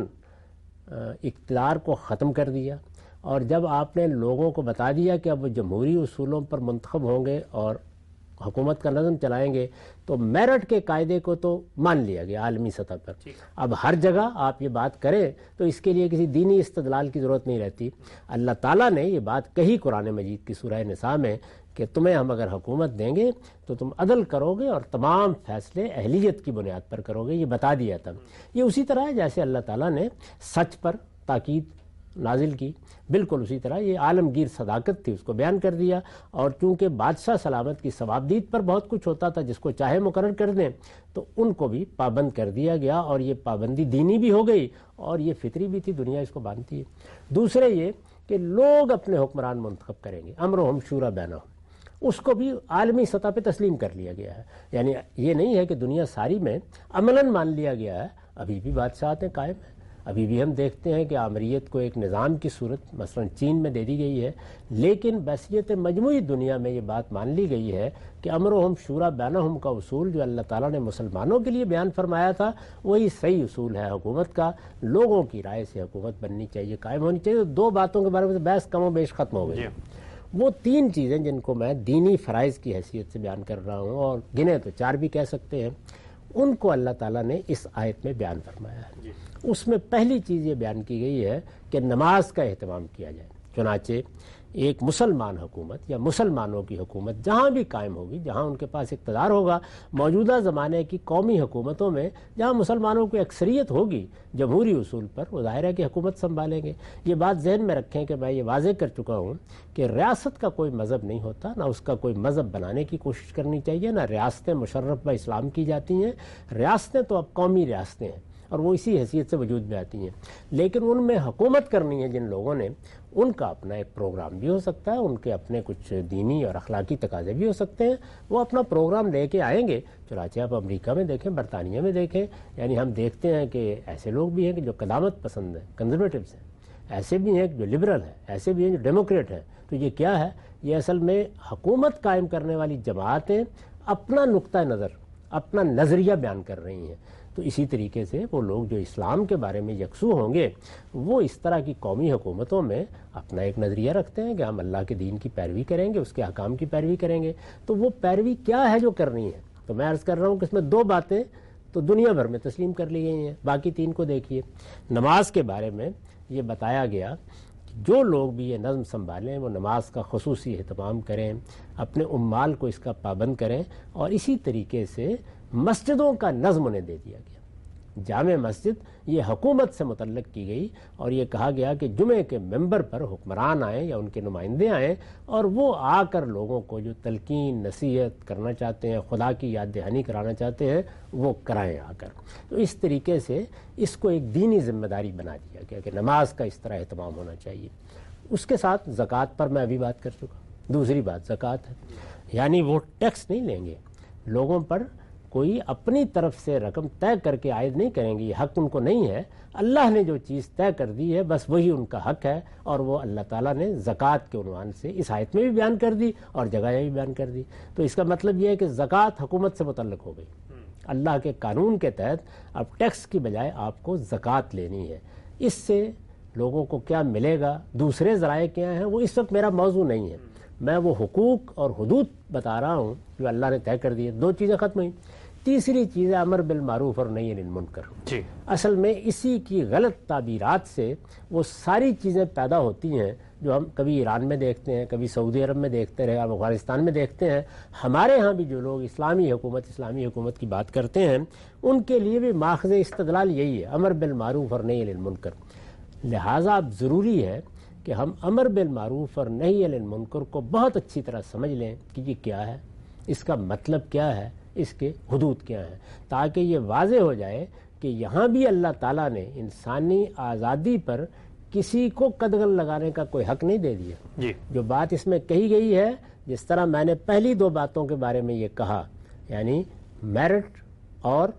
[SPEAKER 2] اقتدار کو ختم کر دیا اور جب آپ نے لوگوں کو بتا دیا کہ اب وہ جمہوری اصولوں پر منتخب ہوں گے اور حکومت کا نظم چلائیں گے، تو میرٹ کے قاعدے کو تو مان لیا گیا عالمی سطح پر۔ اب ہر جگہ آپ یہ بات کریں تو اس کے لیے کسی دینی استدلال کی ضرورت نہیں رہتی۔ اللہ تعالیٰ نے یہ بات کہی قرآن مجید کی سورہ نساء میں کہ تمہیں ہم اگر حکومت دیں گے تو تم عدل کرو گے اور تمام فیصلے اہلیت کی بنیاد پر کرو گے، یہ بتا دیا تھا۔ یہ اسی طرح ہے جیسے اللہ تعالیٰ نے سچ پر تاکید نازل کی، بالکل اسی طرح یہ عالمگیر صداقت تھی، اس کو بیان کر دیا۔ اور چونکہ بادشاہ سلامت کی ثوابدید پر بہت کچھ ہوتا تھا، جس کو چاہے مقرر کر دیں، تو ان کو بھی پابند کر دیا گیا، اور یہ پابندی دینی بھی ہو گئی اور یہ فطری بھی تھی، دنیا اس کو مانتی ہے۔ دوسرے یہ کہ لوگ اپنے حکمران منتخب کریں گے، امرہم شورا بینہم، اس کو بھی عالمی سطح پہ تسلیم کر لیا گیا ہے۔ یعنی یہ نہیں ہے کہ دنیا ساری میں عملاً مان لیا گیا ہے، ابھی بھی بادشاہتیں قائم ہیں۔ ابھی بھی ہم دیکھتے ہیں کہ آمریت کو ایک نظام کی صورت مثلا چین میں دے دی گئی ہے، لیکن بحثیت مجموعی دنیا میں یہ بات مان لی گئی ہے کہ امرہم شورا بینہم کا اصول جو اللہ تعالیٰ نے مسلمانوں کے لیے بیان فرمایا تھا وہی صحیح اصول ہے حکومت کا۔ لوگوں کی رائے سے حکومت بننی چاہیے، قائم ہونی چاہیے۔ دو باتوں کے بارے میں بحث کم و بیش ختم ہو گئی۔ وہ تین چیزیں جن کو میں دینی فرائض کی حیثیت سے بیان کر رہا ہوں، اور گنے تو چار بھی کہہ سکتے ہیں، ان کو اللہ تعالیٰ نے اس آیت میں بیان فرمایا ہے۔ اس میں پہلی چیز یہ بیان کی گئی ہے کہ نماز کا اہتمام کیا جائے۔ چنانچہ ایک مسلمان حکومت یا مسلمانوں کی حکومت جہاں بھی قائم ہوگی، جہاں ان کے پاس اقتدار ہوگا، موجودہ زمانے کی قومی حکومتوں میں جہاں مسلمانوں کی اکثریت ہوگی جمہوری اصول پر، وہ ظاہر ہے کہ حکومت سنبھالیں گے۔ یہ بات ذہن میں رکھیں کہ میں یہ واضح کر چکا ہوں کہ ریاست کا کوئی مذہب نہیں ہوتا، نہ اس کا کوئی مذہب بنانے کی کوشش کرنی چاہیے، نہ ریاستیں مشرف با اسلام کی جاتی ہیں۔ ریاستیں تو اب قومی ریاستیں ہیں اور وہ اسی حیثیت سے وجود میں آتی ہیں، لیکن ان میں حکومت کرنی ہے جن لوگوں نے، ان کا اپنا ایک پروگرام بھی ہو سکتا ہے، ان کے اپنے کچھ دینی اور اخلاقی تقاضے بھی ہو سکتے ہیں، وہ اپنا پروگرام لے کے آئیں گے۔ چنانچہ آپ امریکہ میں دیکھیں، برطانیہ میں دیکھیں، یعنی ہم دیکھتے ہیں کہ ایسے لوگ بھی ہیں کہ جو قدامت پسند ہیں، کنزرویٹوز ہیں، ایسے بھی ہیں جو لبرل ہیں، ایسے بھی ہیں جو ڈیموکریٹ ہیں۔ تو یہ کیا ہے؟ یہ اصل میں حکومت قائم کرنے والی جماعتیں اپنا نقطہ نظر، اپنا نظریہ بیان کر رہی ہیں۔ تو اسی طریقے سے وہ لوگ جو اسلام کے بارے میں یکسو ہوں گے، وہ اس طرح کی قومی حکومتوں میں اپنا ایک نظریہ رکھتے ہیں کہ ہم اللہ کے دین کی پیروی کریں گے، اس کے احکام کی پیروی کریں گے۔ تو وہ پیروی کیا ہے جو کرنی ہے؟ تو میں عرض کر رہا ہوں کہ اس میں دو باتیں تو دنیا بھر میں تسلیم کر لی گئی ہیں، باقی تین کو دیکھیے۔ نماز کے بارے میں یہ بتایا گیا کہ جو لوگ بھی یہ نظم سنبھالیں وہ نماز کا خصوصی اہتمام کریں، اپنے عمال کو اس کا پابند کریں، اور اسی طریقے سے مسجدوں کا نظم انہیں دے دیا گیا۔ جامع مسجد یہ حکومت سے متعلق کی گئی اور یہ کہا گیا کہ جمعے کے ممبر پر حکمران آئیں یا ان کے نمائندے آئیں اور وہ آ کر لوگوں کو جو تلقین نصیحت کرنا چاہتے ہیں، خدا کی یاد دہانی کرانا چاہتے ہیں، وہ کرائیں آ کر۔ تو اس طریقے سے اس کو ایک دینی ذمہ داری بنا دیا گیا کہ نماز کا اس طرح اہتمام ہونا چاہیے۔ اس کے ساتھ زکوٰۃ پر میں ابھی بات کر چکا۔ دوسری بات زکوٰۃ ہے، یعنی وہ ٹیکس نہیں لیں گے، لوگوں پر کوئی اپنی طرف سے رقم طے کر کے عائد نہیں کریں گے، یہ حق ان کو نہیں ہے۔ اللہ نے جو چیز طے کر دی ہے بس وہی ان کا حق ہے، اور وہ اللہ تعالیٰ نے زکوٰۃ کے عنوان سے اس آیت میں بھی بیان کر دی اور جگہ بھی بیان کر دی۔ تو اس کا مطلب یہ ہے کہ زکوٰۃ حکومت سے متعلق ہو گئی، اللہ کے قانون کے تحت اب ٹیکس کی بجائے آپ کو زکوٰۃ لینی ہے۔ اس سے لوگوں کو کیا ملے گا، دوسرے ذرائع کیا ہیں، وہ اس وقت میرا موضوع نہیں ہے۔ میں وہ حقوق اور حدود بتا رہا ہوں جو اللہ نے طے کر دی ہے۔ دو چیزیں ختم ہوئیں۔ تیسری چیز ہے امر بالمعروف اور نہی عن المنکر۔ جی اصل میں اسی کی غلط تعبیرات سے وہ ساری چیزیں پیدا ہوتی ہیں جو ہم کبھی ایران میں دیکھتے ہیں، کبھی سعودی عرب میں دیکھتے رہے، اب افغانستان میں دیکھتے ہیں۔ ہمارے ہاں بھی جو لوگ اسلامی حکومت اسلامی حکومت کی بات کرتے ہیں ان کے لیے بھی ماخذ استدلال یہی ہے، امر بالمعروف اور نہی عن المنکر۔ لہٰذا اب ضروری ہے کہ ہم امر بالمعروف اور نہی عن المنکر کو بہت اچھی طرح سمجھ لیں کہ یہ کیا ہے، اس کا مطلب کیا ہے، اس کے حدود کیا ہیں، تاکہ یہ واضح ہو جائے کہ یہاں بھی اللہ تعالیٰ نے انسانی آزادی پر کسی کو قدغن لگانے کا کوئی حق نہیں دے دیا۔ جی جو بات اس میں کہی گئی ہے، جس طرح میں نے پہلی دو باتوں کے بارے میں یہ کہا، یعنی میرٹ اور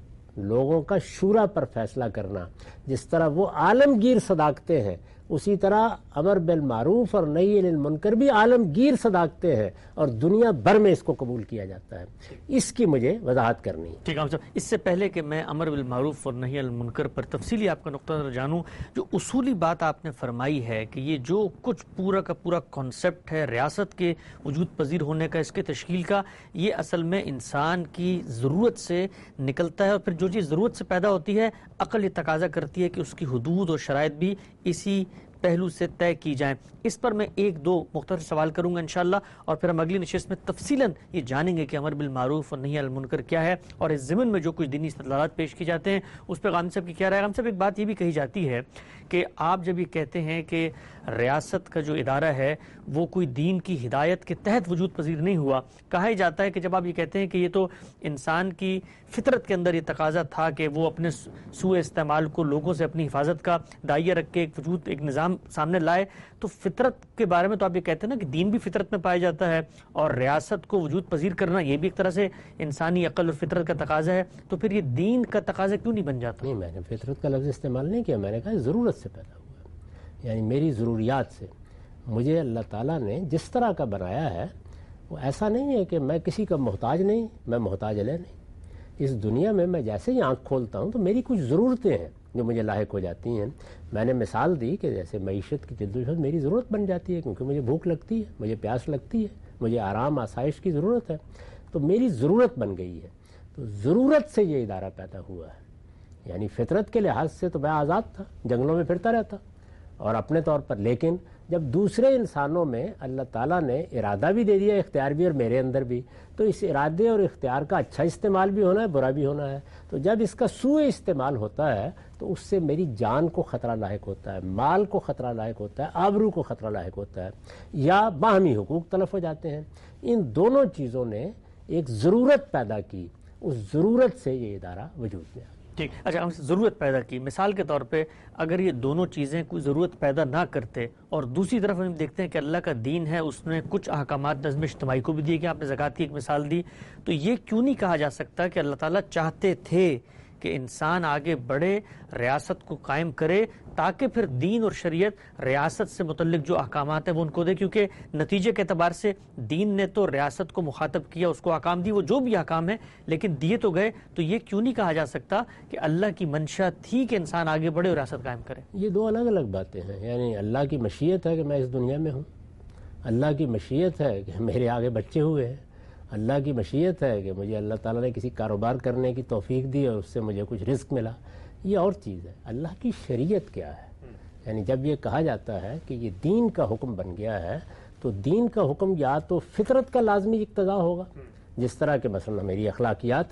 [SPEAKER 2] لوگوں کا شورا پر فیصلہ کرنا، جس طرح وہ عالمگیر صداقتیں ہیں اسی طرح امر بالمعروف اور نہی عن المنکر بھی عالمگیر صداقتیں ہیں اور دنیا بھر میں اس کو قبول کیا جاتا ہے۔ اس کی مجھے وضاحت کرنی ہے۔
[SPEAKER 1] ٹھیک ہے صاحب، اس سے پہلے کہ میں امر بالمعروف اور نہی عن المنکر پر تفصیلی آپ کا نقطہ نظر جانوں، جو اصولی بات آپ نے فرمائی ہے کہ یہ جو کچھ پورا کا پورا کانسیپٹ ہے ریاست کے وجود پذیر ہونے کا، اس کے تشکیل کا، یہ اصل میں انسان کی ضرورت سے نکلتا ہے، اور پھر جو چیز ضرورت سے پیدا ہوتی ہے عقل یہ تقاضا کرتی ہے کہ اس کی حدود اور شرائط بھی اسی پہلو سے طے کی جائیں۔ اس پر میں ایک دو مختصر سوال کروں گا انشاءاللہ، اور پھر ہم اگلی نشست میں تفصیلاً یہ جانیں گے کہ امر بالمعروف اور نہی عن المنکر کیا ہے، اور اس ضمن میں جو کچھ دینی استدلالات پیش کی جاتے ہیں اس پہ غانم صاحب کی کیا رائے ہے۔ غانم صاحب ایک بات یہ بھی کہی جاتی ہے کہ آپ جب یہ کہتے ہیں کہ ریاست کا جو ادارہ ہے وہ کوئی دین کی ہدایت کے تحت وجود پذیر نہیں ہوا، کہا ہی جاتا ہے کہ جب آپ یہ کہتے ہیں کہ یہ تو انسان کی فطرت کے اندر یہ تقاضا تھا کہ وہ اپنے سوء استعمال کو لوگوں سے اپنی حفاظت کا دائیہ رکھ کے ایک وجود ایک نظام سامنے لائے، تو فطرت کے بارے میں تو آپ یہ کہتے ہیں نا کہ دین بھی فطرت میں پایا جاتا ہے، اور ریاست کو وجود پذیر کرنا یہ بھی ایک طرح سے انسانی عقل اور فطرت کا تقاضا ہے، تو پھر یہ دین کا تقاضا کیوں نہیں بن جاتا؟
[SPEAKER 2] نہیں، میں نے فطرت کا لفظ استعمال نہیں کیا، میں نے کہا ضرورت سے پیدا ہوا ہے، یعنی میری ضروریات سے مجھے اللہ تعالیٰ نے جس طرح کا بنایا ہے وہ ایسا نہیں ہے کہ میں کسی کا محتاج نہیں، میں محتاج علیہ نہیں۔ اس دنیا میں میں جیسے ہی آنکھ کھولتا ہوں تو میری کچھ ضرورتیں ہیں جو مجھے لاحق ہو جاتی ہیں۔ میں نے مثال دی کہ جیسے معیشت کی جدوجہد میری ضرورت بن جاتی ہے، کیونکہ مجھے بھوک لگتی ہے، مجھے پیاس لگتی ہے، مجھے آرام آسائش کی ضرورت ہے، تو میری ضرورت بن گئی ہے۔ تو ضرورت سے یہ ادارہ پیدا ہوا ہے، یعنی فطرت کے لحاظ سے تو میں آزاد تھا، جنگلوں میں پھرتا رہتا اور اپنے طور پر، لیکن جب دوسرے انسانوں میں اللہ تعالیٰ نے ارادہ بھی دے دیا، اختیار بھی، اور میرے اندر بھی، تو اس ارادے اور اختیار کا اچھا استعمال بھی ہونا ہے، برا بھی ہونا ہے۔ تو جب اس کا سوء استعمال ہوتا ہے تو اس سے میری جان کو خطرہ لاحق ہوتا ہے، مال کو خطرہ لاحق ہوتا ہے، آبرو کو خطرہ لاحق ہوتا ہے، یا باہمی حقوق تلف ہو جاتے ہیں۔ ان دونوں چیزوں نے ایک ضرورت پیدا کی، اس ضرورت سے یہ ادارہ وجود میں آیا۔
[SPEAKER 1] ٹھیک، اچھا ہم ضرورت پیدا کی، مثال کے طور پہ اگر یہ دونوں چیزیں کوئی ضرورت پیدا نہ کرتے، اور دوسری طرف ہم دیکھتے ہیں کہ اللہ کا دین ہے، اس نے کچھ احکامات نظم اجتماعی کو بھی دیے، کہ آپ نے زکوٰۃ کی ایک مثال دی، تو یہ کیوں نہیں کہا جا سکتا کہ اللہ تعالیٰ چاہتے تھے کہ انسان آگے بڑھے، ریاست کو قائم کرے، تاکہ پھر دین اور شریعت ریاست سے متعلق جو احکامات ہیں وہ ان کو دے، کیونکہ نتیجے کے اعتبار سے دین نے تو ریاست کو مخاطب کیا، اس کو احکام دی، وہ جو بھی احکام ہیں لیکن دیے تو گئے، تو یہ کیوں نہیں کہا جا سکتا کہ اللہ کی منشا تھی کہ انسان آگے بڑھے اور ریاست قائم کرے؟
[SPEAKER 2] یہ دو الگ الگ باتیں ہیں، یعنی اللہ کی مشیت ہے کہ میں اس دنیا میں ہوں، اللہ کی مشیت ہے کہ میرے آگے بچے ہوئے ہیں، اللہ کی مشیت ہے کہ مجھے اللہ تعالیٰ نے کسی کاروبار کرنے کی توفیق دی اور اس سے مجھے کچھ رزق ملا، یہ اور چیز ہے۔ اللہ کی شریعت کیا ہے؟ یعنی جب یہ کہا جاتا ہے کہ یہ دین کا حکم بن گیا ہے، تو دین کا حکم یا تو فطرت کا لازمی اقتضا ہوگا، جس طرح کہ مثلا میری اخلاقیات ہے،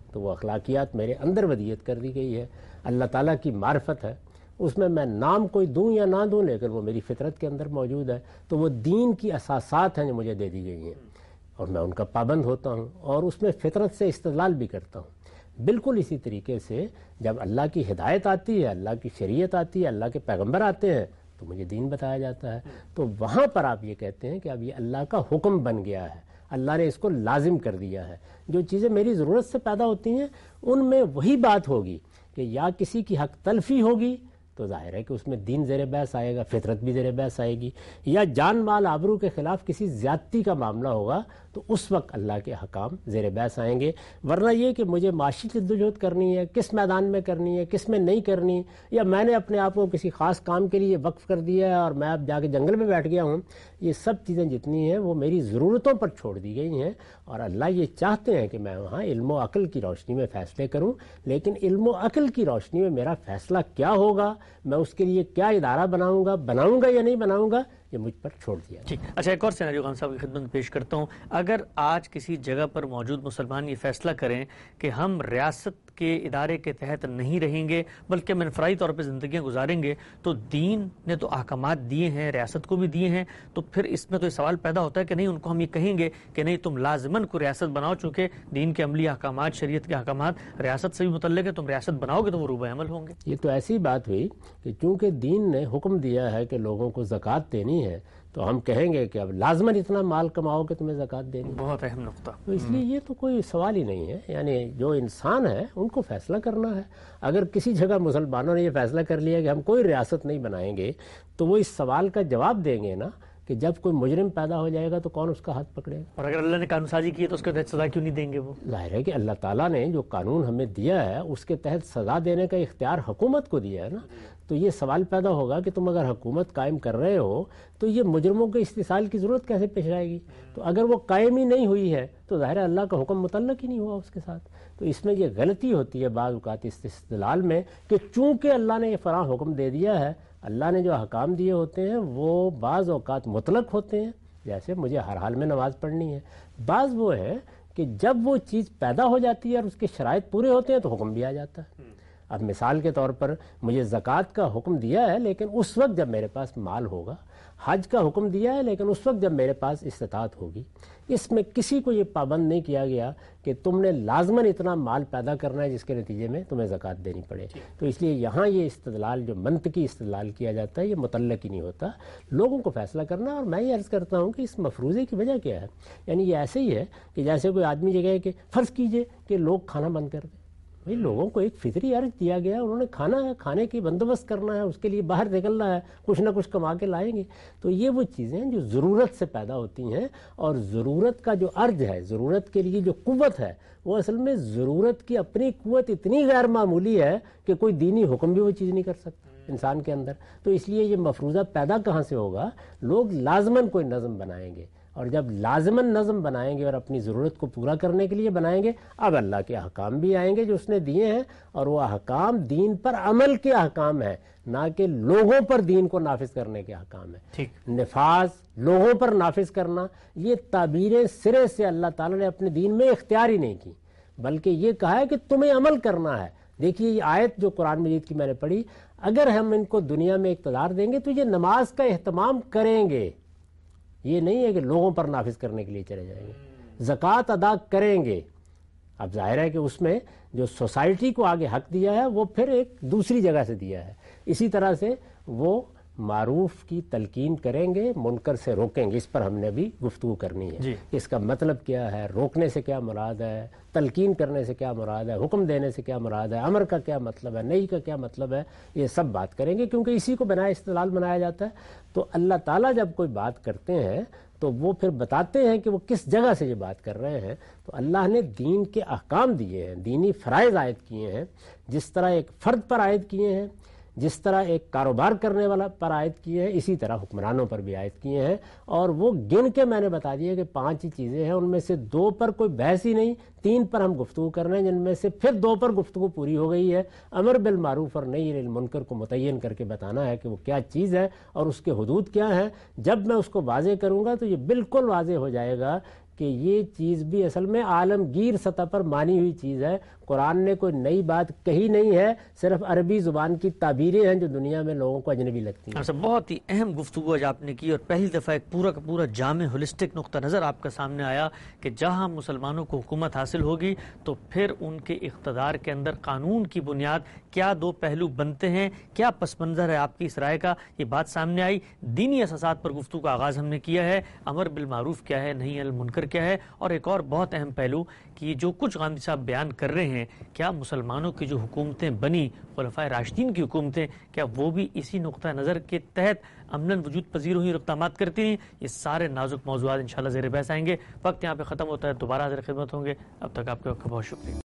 [SPEAKER 2] تو وہ اخلاقیات میرے اندر ودیت کر دی گئی ہے. اللہ تعالیٰ کی معرفت ہے، اس میں میں نام کوئی دوں یا نہ دوں لیکن وہ میری فطرت کے اندر موجود ہے. تو وہ دین کی اساسات ہیں جو مجھے دے دی گئی ہیں اور میں ان کا پابند ہوتا ہوں اور اس میں فطرت سے استدلال بھی کرتا ہوں. بالکل اسی طریقے سے جب اللہ کی ہدایت آتی ہے، اللہ کی شریعت آتی ہے، اللہ کے پیغمبر آتے ہیں تو مجھے دین بتایا جاتا ہے. تو وہاں پر آپ یہ کہتے ہیں کہ اب یہ اللہ کا حکم بن گیا ہے، اللہ نے اس کو لازم کر دیا ہے. جو چیزیں میری ضرورت سے پیدا ہوتی ہیں ان میں وہی بات ہوگی کہ یا کسی کی حق تلفی ہوگی تو ظاہر ہے کہ اس میں دین زیر بحث آئے گا، فطرت بھی زیر بحث آئے گی، یا جان مال آبرو کے خلاف کسی زیادتی کا معاملہ ہوگا تو اس وقت اللہ کے حکام زیر بحث آئیں گے. ورنہ یہ کہ مجھے معاشی جدوجہد کرنی ہے، کس میدان میں کرنی ہے، کس میں نہیں کرنی، یا میں نے اپنے آپ کو کسی خاص کام کے لیے وقف کر دیا ہے اور میں اب جا کے جنگل میں بیٹھ گیا ہوں، یہ سب چیزیں جتنی ہیں وہ میری ضرورتوں پر چھوڑ دی گئی ہیں. اور اللہ یہ چاہتے ہیں کہ میں وہاں علم و عقل کی روشنی میں فیصلے کروں، لیکن علم و عقل کی روشنی میں میرا فیصلہ کیا ہوگا، میں اس کے لیے کیا ادارہ بناؤں گا بناؤں گا یا نہیں بناؤں گا، یہ مجھ پر چھوڑ دیا.
[SPEAKER 1] ٹھیک. اچھا، ایک اور سیناریو خان صاحب کی خدمت پیش کرتا ہوں. اگر آج کسی جگہ پر موجود مسلمان یہ فیصلہ کریں کہ ہم ریاست کے ادارے کے تحت نہیں رہیں گے بلکہ ہم انفرادی طور پہ زندگیاں گزاریں گے، تو دین نے تو احکامات دیے ہیں، ریاست کو بھی دیے ہیں، تو پھر اس میں تو یہ سوال پیدا ہوتا ہے کہ نہیں ان کو ہم یہ کہیں گے کہ نہیں تم لازماً کو ریاست بناؤ، چونکہ دین کے عملی احکامات، شریعت کے احکامات ریاست سے بھی متعلق ہے، تم ریاست بناؤ گے تو وہ روبہ عمل ہوں گے.
[SPEAKER 2] یہ تو ایسی بات ہوئی کہ چونکہ دین نے حکم دیا ہے کہ لوگوں کو زکوٰۃ دینی ہے تو ہم کہیں گے کہ اب لازماً اتنا مال کماؤ کہ تمہیں زکوٰۃ دینی.
[SPEAKER 1] بہت اہم نقطہ.
[SPEAKER 2] تو اس لیے یہ تو کوئی سوال ہی نہیں ہے. یعنی جو انسان ہے ان کو فیصلہ کرنا ہے. اگر کسی جگہ مسلمانوں نے یہ فیصلہ کر لیا کہ ہم کوئی ریاست نہیں بنائیں گے تو وہ اس سوال کا جواب دیں گے نا کہ جب کوئی مجرم پیدا ہو جائے گا تو کون اس کا ہاتھ پکڑے گا.
[SPEAKER 1] اور اگر اللہ نے قانون سازی کی ہے تو اس کے تحت سزا کیوں نہیں دیں گے؟ وہ
[SPEAKER 2] ظاہر ہے کہ اللہ تعالیٰ نے جو قانون ہمیں دیا ہے اس کے تحت سزا دینے کا اختیار حکومت کو دیا ہے نا. تو یہ سوال پیدا ہوگا کہ تم اگر حکومت قائم کر رہے ہو تو یہ مجرموں کے استحصال کی ضرورت کیسے پیش آئے گی؟ تو اگر وہ قائم ہی نہیں ہوئی ہے تو ظاہر ہے اللہ کا حکم متعلق ہی نہیں ہوا اس کے ساتھ. تو اس میں یہ غلطی ہوتی ہے بعض اوقات اس استدلال میں کہ چونکہ اللہ نے یہ فراں حکم دے دیا ہے، اللہ نے جو احکام دیے ہوتے ہیں وہ بعض اوقات مطلق ہوتے ہیں، جیسے مجھے ہر حال میں نماز پڑھنی ہے. بعض وہ ہے کہ جب وہ چیز پیدا ہو جاتی ہے اور اس کے شرائط پورے ہوتے ہیں تو حکم بھی آ جاتا ہے. اب مثال کے طور پر مجھے زکوٰۃ کا حکم دیا ہے لیکن اس وقت جب میرے پاس مال ہوگا، حج کا حکم دیا ہے لیکن اس وقت جب میرے پاس استطاعت ہوگی. اس میں کسی کو یہ پابند نہیں کیا گیا کہ تم نے لازماً اتنا مال پیدا کرنا ہے جس کے نتیجے میں تمہیں زکوٰۃ دینی پڑے. تو اس لیے یہاں یہ استدلال جو منطقی استدلال کیا جاتا ہے یہ متعلق ہی نہیں ہوتا، لوگوں کو فیصلہ کرنا. اور میں یہ عرض کرتا ہوں کہ اس مفروضے کی وجہ کیا ہے. یعنی یہ ایسے ہی ہے کہ جیسے کوئی آدمی یہ کہے کہ فرض کیجئے کہ لوگ کھانا بند کر دیں. بھائی لوگوں کو ایک فطری عرض دیا گیا، انہوں نے کھانا ہے، کھانے کی بندوبست کرنا ہے، اس کے لیے باہر نکلنا ہے، کچھ نہ کچھ کما کے لائیں گے. تو یہ وہ چیزیں جو ضرورت سے پیدا ہوتی ہیں، اور ضرورت کا جو عرض ہے، ضرورت کے لیے جو قوت ہے، وہ اصل میں ضرورت کی اپنی قوت اتنی غیر معمولی ہے کہ کوئی دینی حکم بھی وہ چیز نہیں کر سکتا انسان کے اندر. تو اس لیے یہ مفروضہ پیدا کہاں سے ہوگا؟ لوگ لازماً کوئی نظم بنائیں گے، اور جب لازماً نظم بنائیں گے اور اپنی ضرورت کو پورا کرنے کے لیے بنائیں گے، اب اللہ کے احکام بھی آئیں گے جو اس نے دیے ہیں، اور وہ احکام دین پر عمل کے احکام ہیں، نہ کہ لوگوں پر دین کو نافذ کرنے کے احکام ہیں. نفاذ، لوگوں پر نافذ کرنا، یہ تعبیریں سرے سے اللہ تعالیٰ نے اپنے دین میں اختیار ہی نہیں کی، بلکہ یہ کہا ہے کہ تمہیں عمل کرنا ہے. دیکھیے یہ آیت جو قرآن مجید کی میں نے پڑھی، اگر ہم ان کو دنیا میں اقتدار دیں گے تو یہ نماز کا اہتمام کریں گے. یہ نہیں ہے کہ لوگوں پر نافذ کرنے کے لیے چلے جائیں گے. زکوٰۃ ادا کریں گے. اب ظاہر ہے کہ اس میں جو سوسائٹی کو آگے حق دیا ہے وہ پھر ایک دوسری جگہ سے دیا ہے. اسی طرح سے وہ معروف کی تلقین کریں گے، منکر سے روکیں گے. اس پر ہم نے بھی گفتگو کرنی ہے جی. اس کا مطلب کیا ہے، روکنے سے کیا مراد ہے، تلقین کرنے سے کیا مراد ہے، حکم دینے سے کیا مراد ہے، امر کا کیا مطلب ہے، نہی کا کیا مطلب ہے، یہ سب بات کریں گے، کیونکہ اسی کو بنا استدلال بنایا جاتا ہے. تو اللہ تعالیٰ جب کوئی بات کرتے ہیں تو وہ پھر بتاتے ہیں کہ وہ کس جگہ سے یہ بات کر رہے ہیں. تو اللہ نے دین کے احکام دیے ہیں، دینی فرائض عائد کیے ہیں، جس طرح ایک فرد پر عائد کیے ہیں، جس طرح ایک کاروبار کرنے والا پر عائد کیے ہیں، اسی طرح حکمرانوں پر بھی عائد کیے ہیں. اور وہ گن کے میں نے بتا دیا کہ پانچ ہی چیزیں ہیں، ان میں سے دو پر کوئی بحث ہی نہیں، تین پر ہم گفتگو کر رہے ہیں، جن میں سے پھر دو پر گفتگو پوری ہو گئی ہے. امر بالمعروف اور نہی عن المنکر کو متعین کر کے بتانا ہے کہ وہ کیا چیز ہے اور اس کے حدود کیا ہیں. جب میں اس کو واضح کروں گا تو یہ بالکل واضح ہو جائے گا کہ یہ چیز بھی اصل میں عالمگیر سطح پر مانی ہوئی چیز ہے، قرآن نے کوئی نئی بات کہی نہیں ہے، صرف عربی زبان کی تعبیریں ہیں جو دنیا میں لوگوں کو اجنبی لگتی ہیں۔
[SPEAKER 1] بہت ہی اہم گفتگو آج آپ نے کی، اور پہلی دفعہ ایک پورا کا پورا جامع ہولسٹک نقطہ نظر آپ کا سامنے آیا کہ جہاں مسلمانوں کو حکومت حاصل ہوگی تو پھر ان کے اقتدار کے اندر قانون کی بنیاد کیا دو پہلو بنتے ہیں، کیا پس منظر ہے آپ کی اس رائے کا، یہ بات سامنے آئی۔ دینی اساسات پر گفتگو کا آغاز ہم نے کیا ہے، امر بالمعروف کیا ہے، نہی عن المنکر کیا ہے، اور ایک اور بہت اہم پہلو کہ جو کچھ غامدی صاحب بیان کر رہے ہیں، کیا مسلمانوں کی جو حکومتیں بنی، خلفائے راشدین کی حکومتیں، کیا وہ بھی اسی نقطہ نظر کے تحت امناً وجود پذیر ہوئی اور اقدامات کرتی ہیں؟ یہ سارے نازک موضوعات انشاءاللہ زیر بحث آئیں گے۔ وقت یہاں پہ ختم ہوتا ہے، دوبارہ حاضر خدمت ہوں گے، اب تک آپ کے وقت کا بہت شکریہ۔